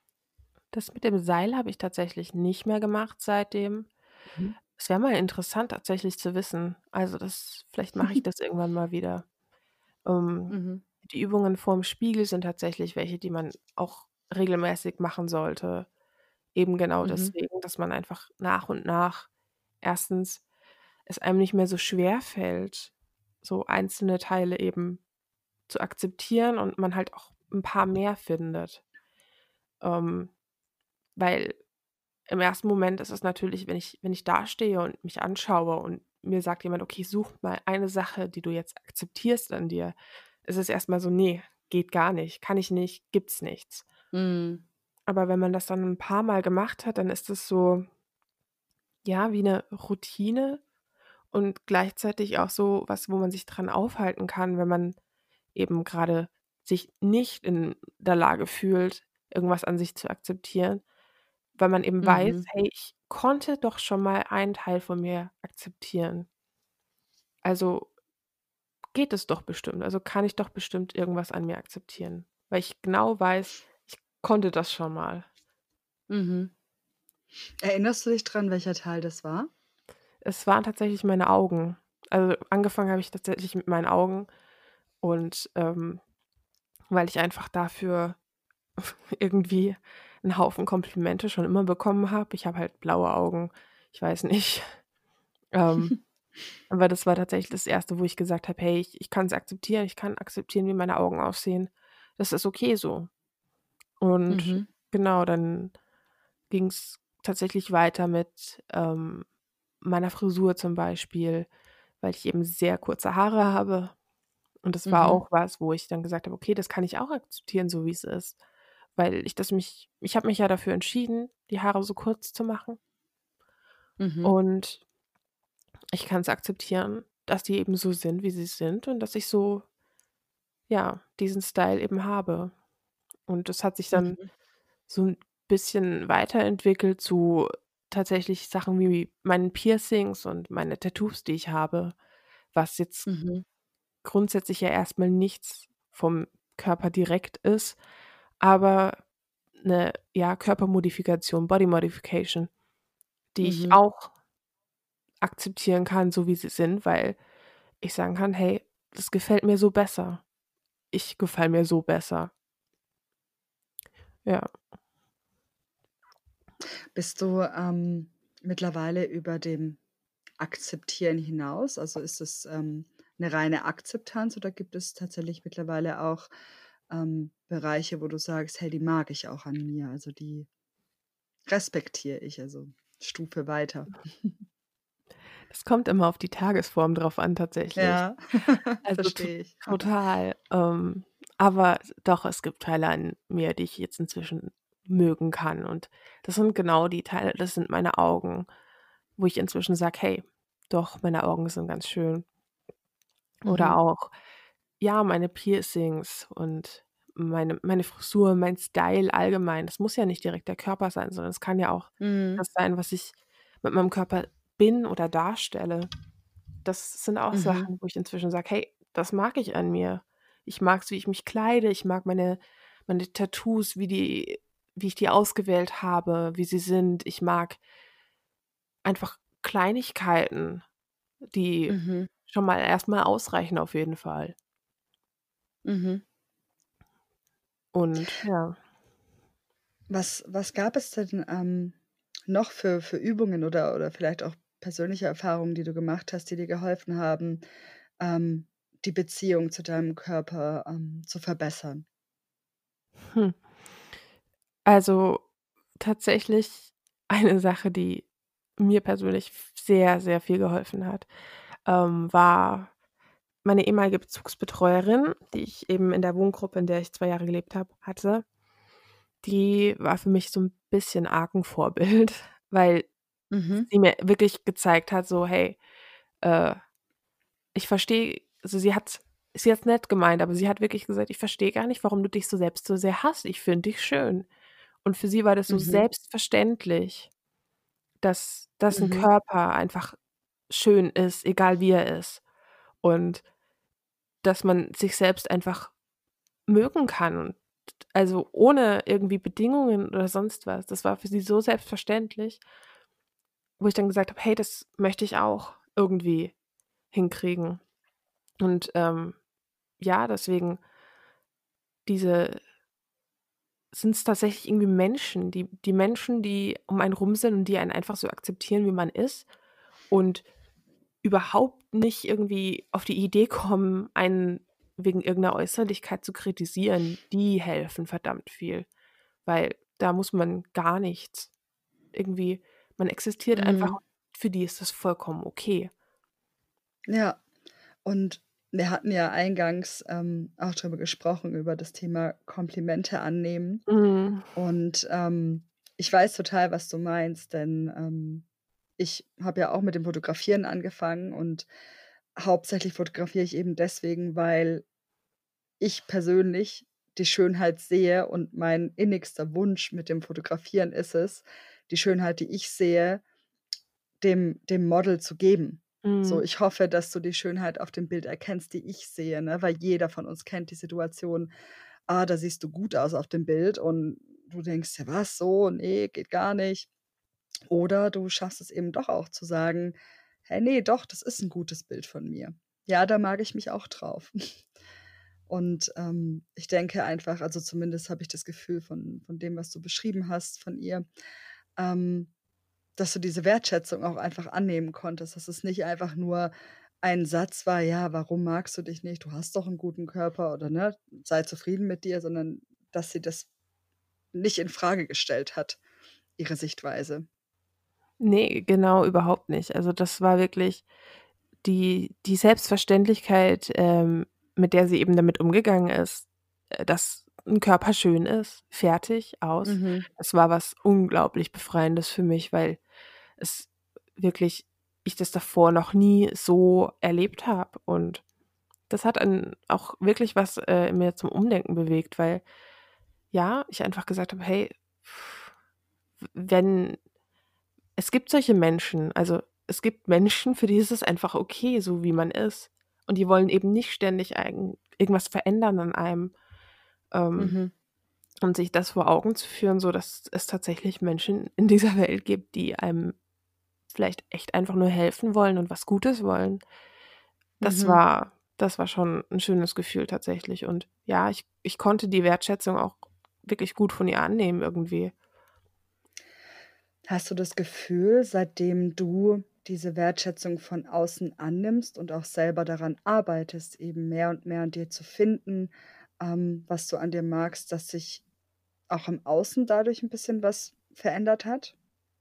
Das mit dem Seil habe ich tatsächlich nicht mehr gemacht seitdem. Mhm. Es wäre mal interessant tatsächlich zu wissen. Also, das vielleicht mache ich das irgendwann mal wieder. Ähm, Mhm. die Übungen vorm Spiegel sind tatsächlich welche, die man auch regelmäßig machen sollte. Eben genau Mhm. deswegen, dass man einfach nach und nach erstens es einem nicht mehr so schwerfällt, so einzelne Teile eben zu akzeptieren und man halt auch 'n paar mehr findet. Ähm, weil im ersten Moment ist es natürlich, wenn ich wenn ich dastehe und mich anschaue und mir sagt jemand: „Okay, such mal eine Sache, die du jetzt akzeptierst an dir.“ ist es erst mal so: „Ne, geht gar nicht, kann ich nicht, gibt's nichts.“ Mhm. Aber wenn man das dann 'n paarmal gemacht hat, dann ist es so ja, wie 'ne Routine und gleichzeitig auch so was, wo man sich dran aufhalten kann, wenn man eben grade sich nicht in der Lage fühlt, irgendwas an sich zu akzeptieren, weil man eben weiß: Mhm. „Hey, ich konnte doch schon mal einen Teil von mir akzeptieren.“ Also geht es doch bestimmt. Also, kann ich doch bestimmt irgendwas an mir akzeptieren, weil ich genau weiß, ich konnte das schon mal. Mhm. Erinnerst du dich dran, welcher Teil das war? Es waren tatsächlich meine Augen. Also, angefangen habe ich tatsächlich mit meinen Augen und, ähm, weil ich einfach dafür irgendwie 'n Haufen Komplimente schon immer bekommen habe. Ich habe halt blaue Augen. Ich weiß nicht. Ähm, aber das war tatsächlich das Erste, wo ich gesagt habe: „Hey, ich ich kann's akzeptieren. Ich kann akzeptieren, wie meine Augen aussehen. Das ist okay so.“ Und Mhm. genau, dann ging's tatsächlich weiter mit, ähm, meiner Frisur zum Beispiel, weil ich eben sehr kurze Haare habe. Und das war Mhm. auch was, wo ich dann gesagt habe: „Okay, das kann ich auch akzeptieren, so wie's ist.“ Weil ich das mich ich habe mich ja dafür entschieden, die Haare so kurz zu machen. Mhm. Und ich kann's akzeptieren, dass die eben so sind, wie sie sind und dass ich so ja, diesen Style eben habe. Und das hat sich dann Mhm. so 'n bisschen weiterentwickelt zu tatsächlich Sachen wie meinen Piercings und meine Tattoos, die ich habe, was jetzt Mhm. grundsätzlich ja erst mal nichts vom Körper direkt ist, aber 'ne, ja, Körpermodifikation, Body Modification, die ich Mhm. auch akzeptieren kann, so wie sie sind, weil ich sagen kann: „Hey, das gefällt mir so besser.“ ich gefalle mir so besser. Ja. Bist du, ähm, mittlerweile über dem Akzeptieren hinaus? Also, ist es, ähm, 'ne reine Akzeptanz oder gibt es tatsächlich mittlerweile auch, ähm, Bereiche, wo du sagst: „Hey, die mag ich auch an mir, also die respektiere ich, also Stufe weiter?“ Es kommt immer auf die Tagesform drauf an tatsächlich. Ja, Also, to verstehe ich. total. Ähm, aber doch, es gibt Teile an mir, die ich jetzt inzwischen mögen kann. Und das sind genau die Teile, das sind meine Augen, wo ich inzwischen sage: „Hey, doch, meine Augen sind ganz schön.“ Oder Mhm, auch, ja, meine Piercings und meine meine Frisur, mein Style allgemein. Das muss ja nicht direkt der Körper sein, sondern es kann ja auch mhm, das sein, was ich mit meinem Körper bin oder darstelle. Das sind auch mhm, Sachen, wo ich inzwischen sage: „Hey, das mag ich an mir.“ Ich mag's, wie ich mich kleide, ich mag meine meine Tattoos, wie die wie ich die ausgewählt habe, wie sie sind. Ich mag einfach Kleinigkeiten, die mhm, schon mal erst mal ausreichen auf jeden Fall. mhm. Und ja. Was was gab es denn, ähm, noch für für Übungen oder oder vielleicht auch persönliche Erfahrungen, die du gemacht hast, die dir geholfen haben, ähm, die Beziehung zu deinem Körper, ähm, zu verbessern? Hm. Also, tatsächlich eine Sache, die mir persönlich f sehr, sehr viel geholfen hat, ähm, war meine ehemalige Bezugsbetreuerin, die ich eben in der Wohngruppe, in der ich zwei Jahre gelebt habe, hatte. Die war für mich so 'n bisschen arg 'n Vorbild, weil Mhm, sie mir wirklich gezeigt hat, so: „Hey, äh, ich verstehe“, also, sie hat sie hat's nett gemeint, aber sie hat wirklich gesagt: „Ich verstehe gar nicht, warum du dich so selbst so sehr hasst. Ich finde dich schön.“ Und für sie war das so mhm, selbstverständlich, dass dass 'n mhm, Körper einfach schön ist, egal wie er ist. Und dass man sich selbst einfach mögen kann und also, ohne irgendwie Bedingungen oder sonst was. Das war für sie so selbstverständlich, wo ich dann gesagt habe: „Hey, das möchte ich auch irgendwie hinkriegen.“ Und, ähm, ja, deswegen diese sind's tatsächlich irgendwie Menschen, die die Menschen, die um einen rum sind und die einen einfach so akzeptieren, wie man ist und überhaupt nicht irgendwie auf die Idee kommen, einen wegen irgend 'ner Äußerlichkeit zu kritisieren, die helfen verdammt viel, weil da muss man gar nichts. Irgendwie man existiert einfach mhm. und für die ist das vollkommen okay. Ja, und wir hatten ja eingangs, ähm, auch drüber gesprochen, über das Thema Komplimente annehmen. Mhm. Und, ähm, ich weiß total, was du meinst, denn, ähm, ich habe ja auch mit dem Fotografieren angefangen und hauptsächlich fotografiere ich eben deswegen, weil ich persönlich die Schönheit sehe und mein innigster Wunsch mit dem Fotografieren ist es, die Schönheit, die ich sehe, dem dem Model zu geben. So, Mhm. ich hoffe, dass du die Schönheit auf dem Bild erkennst, die ich sehe, ne? Weil jeder von uns kennt die Situation: „Ah, da siehst du gut aus auf dem Bild“ und du denkst dir: „Was, so? Ne, geht gar nicht.“ Oder du schaffst es eben doch auch zu sagen: „Hey, ne, doch, das ist 'n gutes Bild von mir. Ja, da mag ich mich auch drauf.“ Und, ähm, ich denke einfach, also zumindest habe ich das Gefühl von von dem, was du beschrieben hast von ihr, ähm, dass du diese Wertschätzung auch einfach annehmen konntest, dass es nicht einfach nur ein Satz war: „Ja, warum magst du dich nicht? Du hast doch 'n guten Körper“ oder, ne, „sei zufrieden mit dir“, sondern dass sie das nicht infrage gestellt hat, ihre Sichtweise. Ne, genau, überhaupt nicht. Also, das war wirklich die die Selbstverständlichkeit, ähm, mit der sie eben damit umgegangen ist, äh, dass 'n Körper schön ist, fertig, aus. Mhm, Das war was unglaublich Befreiendes für mich, weil es wirklich ich das davor noch nie so erlebt habe und das hat dann auch wirklich was, äh, in mir zum Umdenken bewegt, weil, ja, ich einfach gesagt habe: „Hey, w wenn“ es gibt solche Menschen, also, es gibt Menschen, für die ist es einfach okay, so wie man ist. Und die wollen eben nicht ständig eigen irgendwas verändern an einem, ähm, mhm, und sich das vor Augen zu führen, so dass es tatsächlich Menschen in dieser Welt gibt, die einem vielleicht echt einfach nur helfen wollen und was Gutes wollen. Das mhm. war Das war schon ein schönes Gefühl tatsächlich. Und ja, ich ich konnte die Wertschätzung auch wirklich gut von ihr annehmen irgendwie. Hast du das Gefühl, seitdem du diese Wertschätzung von außen annimmst und auch selber daran arbeitest, eben mehr und mehr an dir zu finden, ähm, was du an dir magst, dass sich auch im Außen dadurch ein bisschen was verändert hat?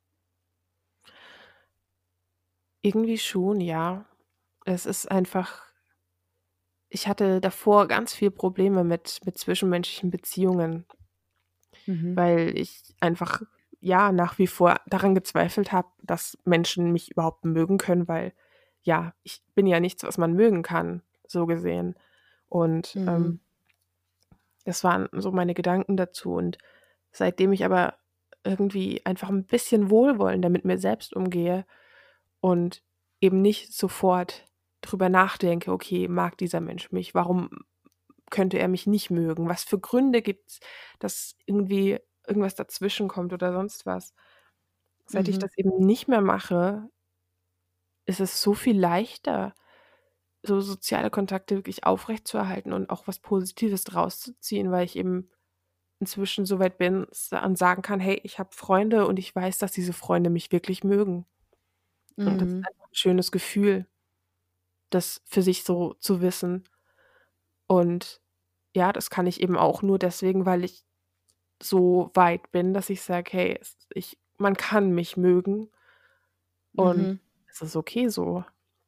Irgendwie schon, ja. Es ist einfach ich hatte davor ganz viel Probleme mit mit zwischenmenschlichen Beziehungen, Mhm. weil ich einfach, ja, nach wie vor daran gezweifelt habe, dass Menschen mich überhaupt mögen können, weil, ja, ich bin ja nichts, was man mögen kann, so gesehen. Und, Mhm. ähm, das waren so meine Gedanken dazu. Und seitdem ich aber irgendwie einfach ein bisschen wohlwollender mit mir selbst umgehe und eben nicht sofort drüber nachdenke: „Okay, mag dieser Mensch mich? Warum könnte er mich nicht mögen? Was für Gründe gibt's, dass irgendwie irgendwas dazwischenkommt oder sonst was?“ Seit ich Mhm. das eben nicht mehr mache, ist es so viel leichter, so soziale Kontakte wirklich aufrechtzuerhalten und auch was Positives draus zu ziehen, weil ich eben inzwischen so weit bin sa und sagen kann: „Hey, ich habe Freunde und ich weiß, dass diese Freunde mich wirklich mögen.“ Und das ist Mhm. einfach 'n schönes Gefühl, das für sich so zu wissen. Und ja, das kann ich eben auch nur deswegen, weil ich so weit bin, dass ich sage: „Hey, es ich man kann mich mögen und Mhm. es ist okay so.“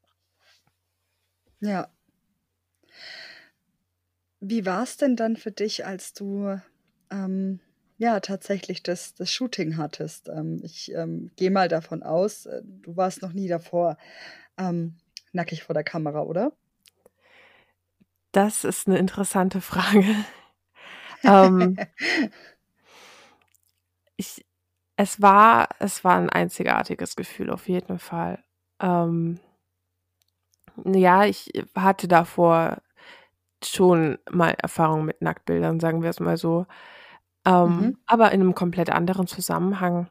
Ja. Wie war es denn dann für dich, als du, ähm, ja, tatsächlich das das Shooting hattest? Ähm, ich, ähm, gehe mal davon aus, äh, du warst noch nie davor, ähm, nackig vor der Kamera, oder? Das ist 'ne interessante Frage. Ähm, ich es war es war 'n einzigartiges Gefühl auf jeden Fall. Ähm, ja, ich hatte davor schon mal Erfahrung mit Nacktbildern, sagen wir's mal so, Mhm. ähm, aber in 'nem komplett anderen Zusammenhang.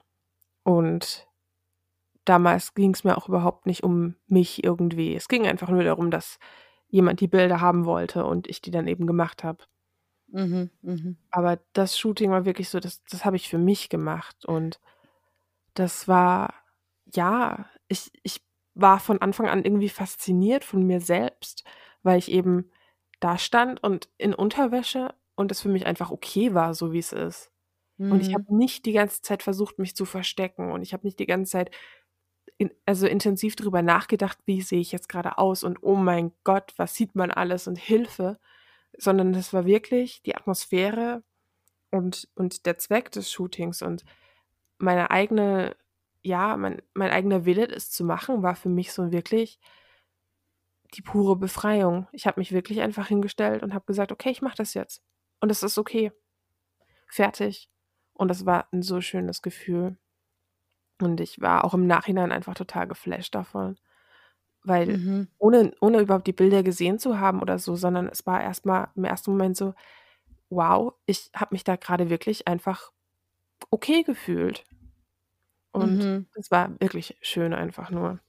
Und damals ging's mir auch überhaupt nicht um mich irgendwie. Es ging einfach nur darum, dass jemand die Bilder haben wollte und ich die dann eben gemacht habe. Mhm. Mhm. Aber das Shooting war wirklich so, das das habe ich für mich gemacht und das war ja, ich ich war von Anfang an irgendwie fasziniert von mir selbst, weil ich eben da stand und in Unterwäsche und es für mich einfach okay war, so wie's ist. Und ich habe Mhm. nicht die ganze Zeit versucht, mich zu verstecken und ich habe nicht die ganze Zeit in also intensiv drüber nachgedacht: „Wie sehe ich jetzt grade aus?“ und „Oh mein Gott, was sieht man alles und Hilfe“, sondern das war wirklich die Atmosphäre und und der Zweck des Shootings und meine eigene ja, mein mein eigener Wille, es zu machen, war für mich so wirklich die pure Befreiung. Ich habe mich wirklich einfach hingestellt und habe gesagt: „Okay, ich mache das jetzt und es ist okay. Fertig.“ Und das war 'n so schönes Gefühl. Und ich war auch im Nachhinein einfach total geflasht davon, weil Mhm. ohne ohne überhaupt die Bilder gesehen zu haben oder so, sondern es war erst mal im ersten Moment so: „Wow, ich habe mich da grade wirklich einfach okay gefühlt.“ Und Mhm. es war wirklich schön einfach nur.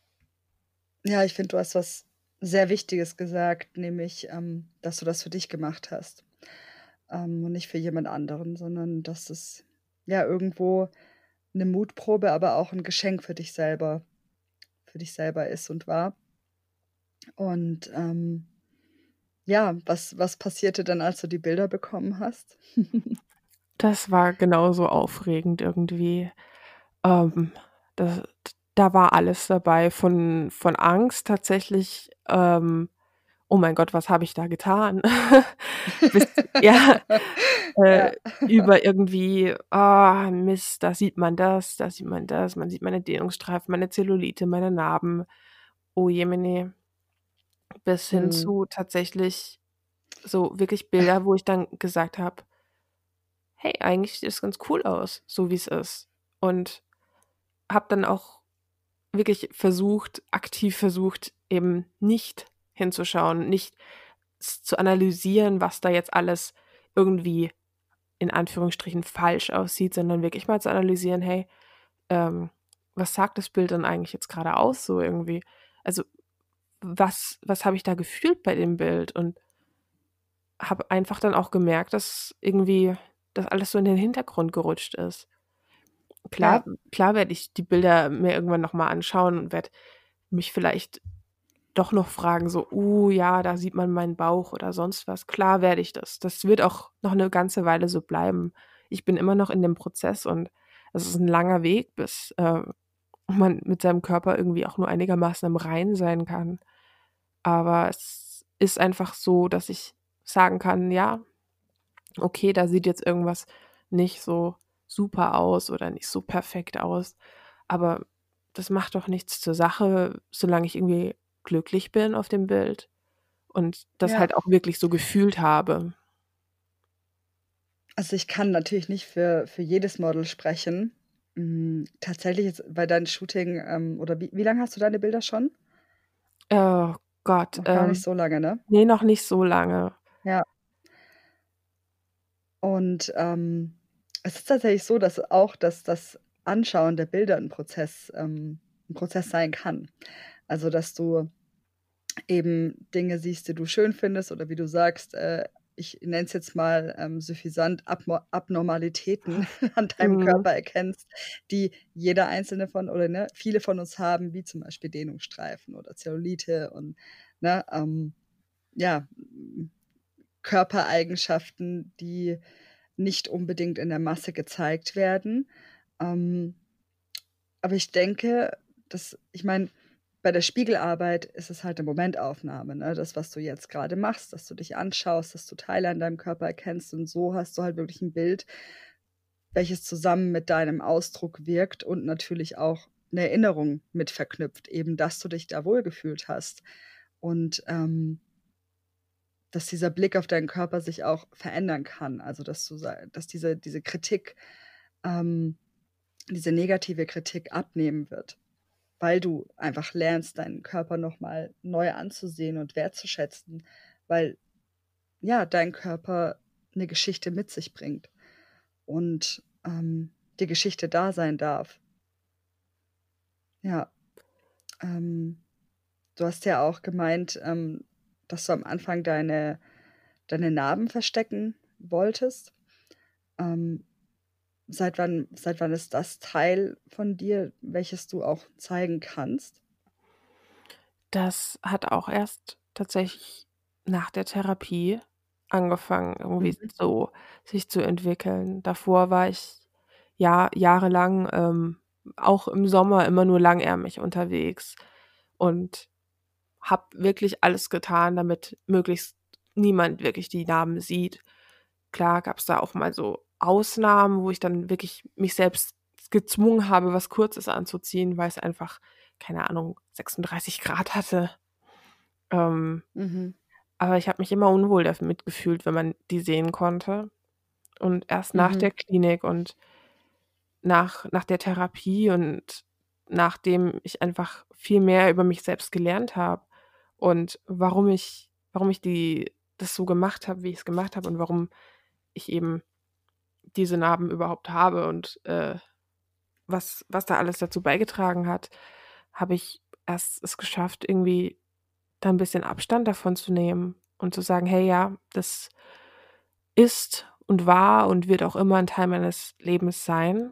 Ja, ich finde, du hast was sehr Wichtiges gesagt, nämlich, ähm, dass du das für dich gemacht hast, ähm, und nicht für jemand anderen, sondern dass es ja irgendwo 'ne Mutprobe, aber auch 'n Geschenk für dich selber für dich selber ist und war. Und, ähm, ja, was was passierte dann, als du die Bilder bekommen hast? Das war genauso aufregend irgendwie. Ähm, da da war alles dabei, von von Angst tatsächlich, ähm: „Oh mein Gott, was habe ich da getan?“ Bis ja, äh, Ja. über irgendwie: „Ah, Mist, da sieht man das, da sieht man das, man sieht meine Dehnungsstreifen, meine Zellulite, meine Narben. Oh Jemine.“ Bis hin Mhm. zu tatsächlich so wirklich Bilder, wo ich dann gesagt habe: „Hey, eigentlich sieht es ganz cool aus, so wie's ist.“ Und habe dann auch wirklich versucht aktiv versucht, eben nicht hinzuschauen, nicht s zu analysieren, was da jetzt alles irgendwie in Anführungsstrichen falsch aussieht, sondern wirklich mal zu analysieren: „Hey, ähm, was sagt das Bild denn eigentlich jetzt grade aus so irgendwie? Also, was was habe ich da gefühlt bei dem Bild und habe einfach dann auch gemerkt, dass irgendwie das alles so in den Hintergrund gerutscht ist. Klar Ja. klar werde ich die Bilder mir irgendwann noch mal anschauen und werde mich vielleicht doch noch fragen, so: „Uh, ja, da sieht man meinen Bauch“ oder sonst was. Klar werde ich das. Das wird auch noch 'ne ganze Weile so bleiben. Ich bin immer noch in dem Prozess und es ist 'n langer Weg, bis, äh, man mit seinem Körper irgendwie auch nur einigermaßen im Reinen sein kann. Aber es ist einfach so, dass ich sagen kann: „Ja, okay, da sieht jetzt irgendwas nicht so super aus oder nicht so perfekt aus, aber das macht doch nichts zur Sache, solange ich irgendwie glücklich bin auf dem Bild und das Ja. halt auch wirklich so gefühlt habe.“ Also, ich kann natürlich nicht für für jedes Model sprechen. Hm, tatsächlich ist bei deinem Shooting, ähm oder wie wie lange hast du deine Bilder schon? Oh Gott, Noch gar nicht ähm, so lange, ne? ne, noch nicht so lange. Ja. Und, ähm, es ist tatsächlich so, dass auch das das Anschauen der Bilder 'n Prozess ähm, 'n Prozess sein kann. Also, dass du eben Dinge siehst, die du schön findest oder wie du sagst, äh, ich nenne es jetzt mal, ähm, suffisant Abmo Abnormalitäten an deinem Mhm. Körper erkennst, die jeder einzelne von oder, ne, viele von uns haben, wie zum Beispiel Dehnungsstreifen oder Zellulite und, ne, ähm, ja, hm, Körpereigenschaften, die nicht unbedingt in der Masse gezeigt werden. Ähm aber ich denke, dass ich meine, bei der Spiegelarbeit ist es halt 'ne Momentaufnahme, ne? Das, was du jetzt grade machst, dass du dich anschaust, dass du Teile an deinem Körper erkennst und so hast du halt wirklich 'n Bild welches zusammen mit deinem Ausdruck wirkt und natürlich auch 'ne Erinnerung mit verknüpft, eben, dass du dich da wohlgefühlt hast. Und, ähm dass dieser Blick auf deinen Körper sich auch verändern kann. Also, dass du sa dass diese diese Kritik ähm, diese negative Kritik abnehmen wird, weil du einfach lernst, deinen Körper noch mal neu anzusehen und wertzuschätzen, weil, ja, dein Körper 'ne Geschichte mit sich bringt und, ähm, die Geschichte da sein darf. Ja. Ähm, du hast ja auch gemeint, ähm, dass du am Anfang deine deine Narben verstecken wolltest. Ähm, seit wann seit wann ist das Teil von dir, welches du auch zeigen kannst? Das hat auch erst tatsächlich nach der Therapie angefangen, irgendwie Mhm. so sich zu entwickeln. Davor war ich, ja, jahrelang, ähm, auch im Sommer immer nur langärmig unterwegs und habe wirklich alles getan, damit möglichst niemand wirklich die Narben sieht. Klar gab's da auch mal so Ausnahmen, wo ich dann wirklich mich selbst gezwungen habe, was Kurzes anzuziehen, weil's einfach, keine Ahnung, sechsunddreißig Grad hatte. Ähm, Mhm. aber ich habe mich immer unwohl damit gefühlt, wenn man die sehen konnte. Und erst nach der Mhm. Klinik und nach nach der Therapie und nachdem ich einfach viel mehr über mich selbst gelernt habe und warum ich warum ich die das so gemacht habe, wie ich's gemacht habe und warum ich eben diese Narben überhaupt habe und, äh, was was da alles dazu beigetragen hat, habe ich erst es geschafft, irgendwie da 'n bisschen Abstand davon zu nehmen und zu sagen: „Hey, ja, das ist und war und wird auch immer 'n Teil meines Lebens sein.“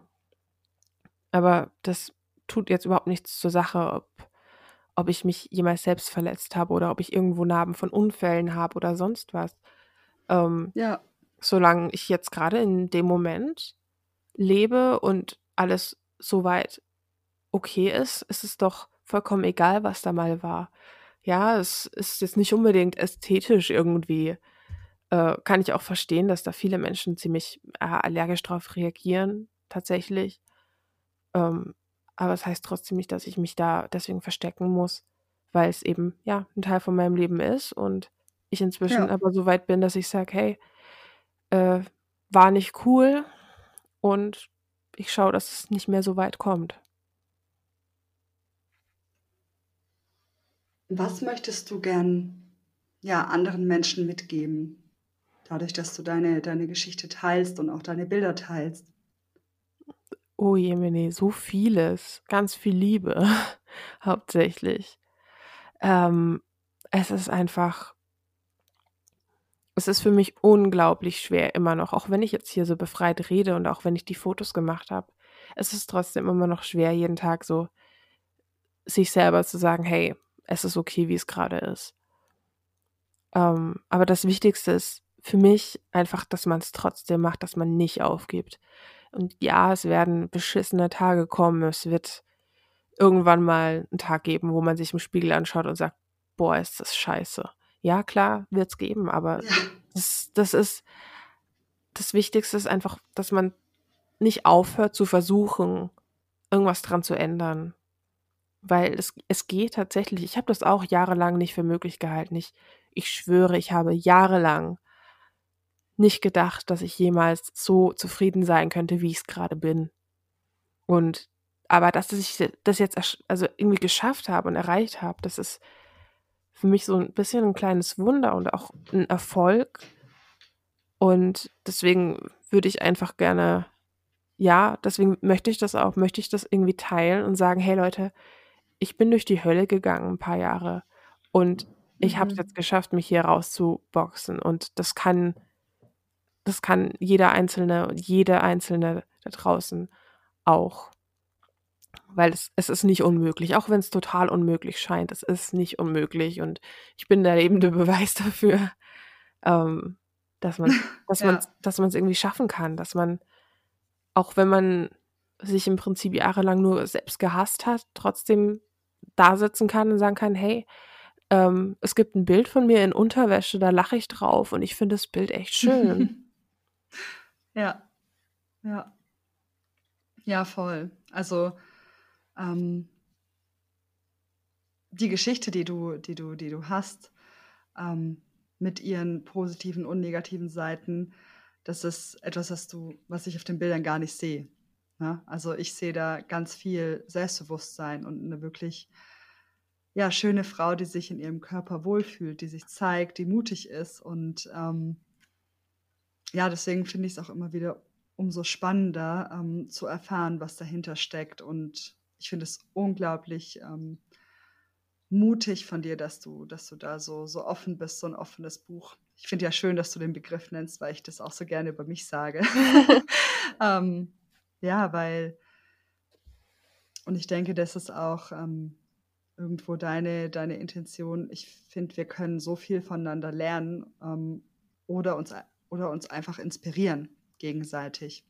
Aber das tut jetzt überhaupt nichts zur Sache, ob ob ich mich jemals selbst verletzt habe oder ob ich irgendwo Narben von Unfällen habe oder sonst was. Ähm, Ja. solange ich jetzt grade in dem Moment lebe und alles so weit okay ist, ist es doch vollkommen egal, was da mal war. Ja, es ist jetzt nicht unbedingt ästhetisch irgendwie äh, kann ich auch verstehen, dass da viele Menschen ziemlich, äh, allergisch drauf reagieren, tatsächlich. Ähm, aber es heißt trotzdem nicht, dass ich mich da deswegen verstecken muss, weil's eben, ja, 'n Teil von meinem Leben ist und ich inzwischen Ja. aber so weit bin, dass ich sage: „Hey, äh, war nicht cool und ich schaue, dass es nicht mehr so weit kommt.“ Was möchtest du gern, ja, anderen Menschen mitgeben, dadurch, dass du deine deine Geschichte teilst und auch deine Bilder teilst? Oh Jemine, so vieles, ganz viel Liebe hauptsächlich. Ähm, es ist einfach es ist für mich unglaublich schwer immer noch, auch wenn ich jetzt hier so befreit rede und auch wenn ich die Fotos gemacht habe. Es ist trotzdem immer noch schwer, jeden Tag so sich selber zu sagen: „Hey, es ist okay, wie es gerade ist." Ähm, aber das Wichtigste ist für mich einfach, dass man es trotzdem macht, dass man nicht aufgibt. Und ja, es werden beschissene Tage kommen. Es wird irgendwann mal 'n Tag geben, wo man sich im Spiegel anschaut und sagt: „Boah, ist das scheiße." Ja, klar, wird's geben, aber Ja. das das ist das Wichtigste ist einfach, dass man nicht aufhört zu versuchen, irgendwas dran zu ändern, weil es es geht tatsächlich. Ich habe das auch jahrelang nicht für möglich gehalten. Ich ich schwöre, ich habe jahrelang nicht gedacht, dass ich jemals so zufrieden sein könnte, wie ich's grade bin. Und aber dass ich das jetzt ersch also irgendwie geschafft habe und erreicht habe, das ist für mich so 'n bisschen 'n kleines Wunder und auch 'n Erfolg. Und deswegen würde ich einfach gerne ja, deswegen möchte ich das auch möchte ich das irgendwie teilen und sagen: „Hey Leute, ich bin durch die Hölle gegangen 'n paar Jahre und ich habe es Mhm. jetzt geschafft, mich hier rauszuboxen." Und das kann das kann jeder Einzelne und jede Einzelne da draußen auch. Weil es es ist nicht unmöglich, auch wenn's total unmöglich scheint. Es ist nicht unmöglich und ich bin der lebende Beweis dafür, ähm, dass man's dass man's Ja. dass man's irgendwie schaffen kann, dass man, auch wenn man sich im Prinzip jahrelang nur selbst gehasst hat, trotzdem da sitzen kann und sagen kann: „Hey, ähm, es gibt 'n Bild von mir in Unterwäsche, da lache ich drauf und ich finde das Bild echt schön." Ja, ja. Ja, voll. Also, ähm die Geschichte, die du die du die du hast, ähm, mit ihren positiven und negativen Seiten, das ist etwas, was du was ich auf den Bildern gar nicht sehe, ne? Also, ich sehe da ganz viel Selbstbewusstsein und 'ne wirklich ja, schöne Frau, die sich in ihrem Körper wohlfühlt, die sich zeigt, die mutig ist und, ähm ja, deswegen finde ich's auch immer wieder umso spannender, ähm, zu erfahren, was dahinter steckt. Und ich finde es unglaublich, ähm, mutig von dir, dass du dass du da so so offen bist, so 'n offenes Buch. Ich finde ja schön, dass du den Begriff nennst, weil ich das auch so gerne über mich sage. Ähm, ja, weil und ich denke, das ist auch, ähm, irgendwo deine deine Intention. Ich finde, wir können so viel voneinander lernen, ähm, oder uns ei oder uns einfach inspirieren gegenseitig.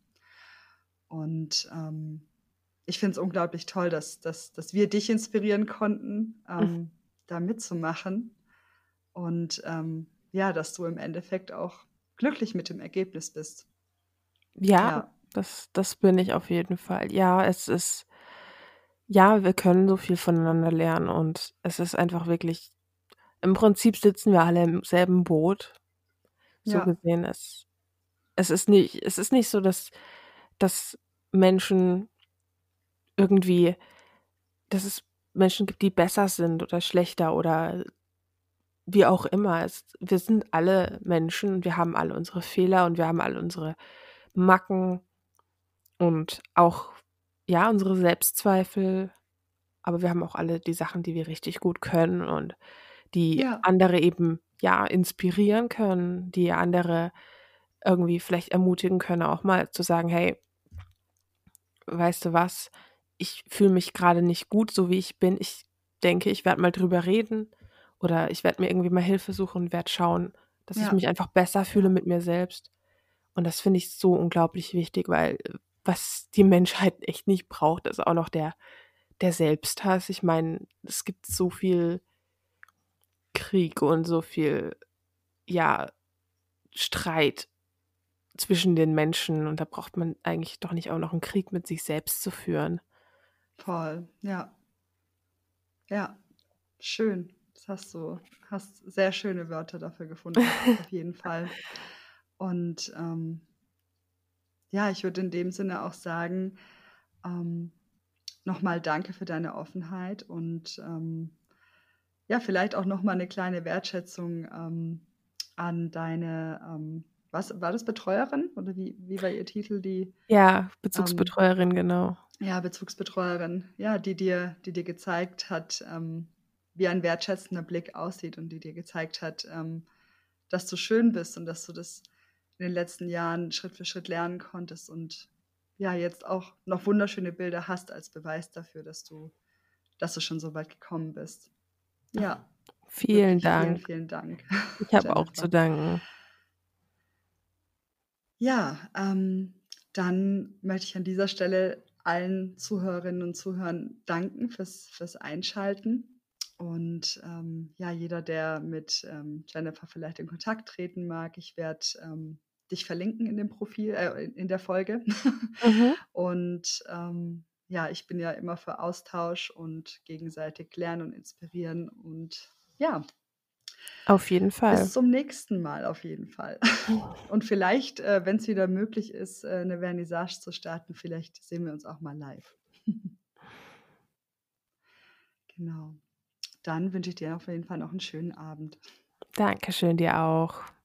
Und, ähm, ich finde es unglaublich toll, dass dass dass wir dich inspirieren konnten, Mhm. ähm, da mitzumachen und, ähm, ja, dass du im Endeffekt auch glücklich mit dem Ergebnis bist. Ja, Ja. das das bin ich auf jeden Fall. Ja, es ist ja, wir können so viel voneinander lernen und es ist einfach wirklich im Prinzip sitzen wir alle im selben Boot. So Ja. gesehen, es es ist nicht es ist nicht so, dass dass Menschen irgendwie dass es Menschen gibt, die besser sind oder schlechter oder wie auch immer. Es wir sind alle Menschen, wir haben alle unsere Fehler und wir haben alle unsere Macken und auch, ja, unsere Selbstzweifel, aber wir haben auch alle die Sachen, die wir richtig gut können und die Ja. andere eben, ja, inspirieren können, die andere irgendwie vielleicht ermutigen können, auch mal zu sagen: „Hey" „weißt du was? Ich fühle mich grade nicht gut, so wie ich bin. Ich denke, ich werde mal drüber reden oder ich werde mir irgendwie mal Hilfe suchen und werde schauen, dass ich Ja. mich einfach besser fühle Ja. mit mir selbst." Und das finde ich so unglaublich wichtig, weil, äh, was die Menschheit echt nicht braucht, ist auch noch der der Selbsthass. Ich meine, es gibt so viel Krieg und so viel, ja, Streit zwischen den Menschen und da braucht man eigentlich doch nicht auch noch 'n Krieg mit sich selbst zu führen. Voll, ja. Ja, schön. Das hast du hast sehr schöne Wörter dafür gefunden, auf jeden Fall. Und, ähm ja, ich würde in dem Sinne auch sagen, ähm, noch mal danke für deine Offenheit und, ähm, ja, vielleicht auch noch mal 'ne kleine Wertschätzung, ähm, an deine, ähm was war das Betreuerin oder wie wie war ihr Titel? Die, Ja, ähm Bezugsbetreuerin, genau. ja, Bezugsbetreuerin, ja, die dir die dir gezeigt hat, ähm wie ein wertschätzender Blick aussieht und die dir gezeigt hat, ähm, dass du schön bist und dass du das in den letzten Jahren Schritt für Schritt lernen konntest und ja, jetzt auch noch wunderschöne Bilder hast als Beweis dafür, dass du, dass du schon so weit gekommen bist. Ja, Vielen wirklich vielen, Dank. vielen Dank, Ich habe auch zu Jennifer. danken. Ja, ähm, dann möchte ich an dieser Stelle allen Zuhörerinnen und Zuhörern danken fürs, fürs Einschalten. Und ähm, ja, jeder, der mit ähm, Jennifer vielleicht in Kontakt treten mag, ich werde ähm, dich verlinken in dem Profil, äh, in in der Folge. Mhm. Und ähm, ja, ich bin ja immer für Austausch und gegenseitig lernen und inspirieren. Und ja, Auf jeden Fall. bis zum nächsten Mal auf jeden Fall. Und vielleicht, äh, wenn es wieder möglich ist, äh, 'ne Vernissage zu starten, vielleicht sehen wir uns auch mal live. Genau. Dann wünsche ich dir auf jeden Fall noch einen schönen Abend. Dankeschön, dir auch.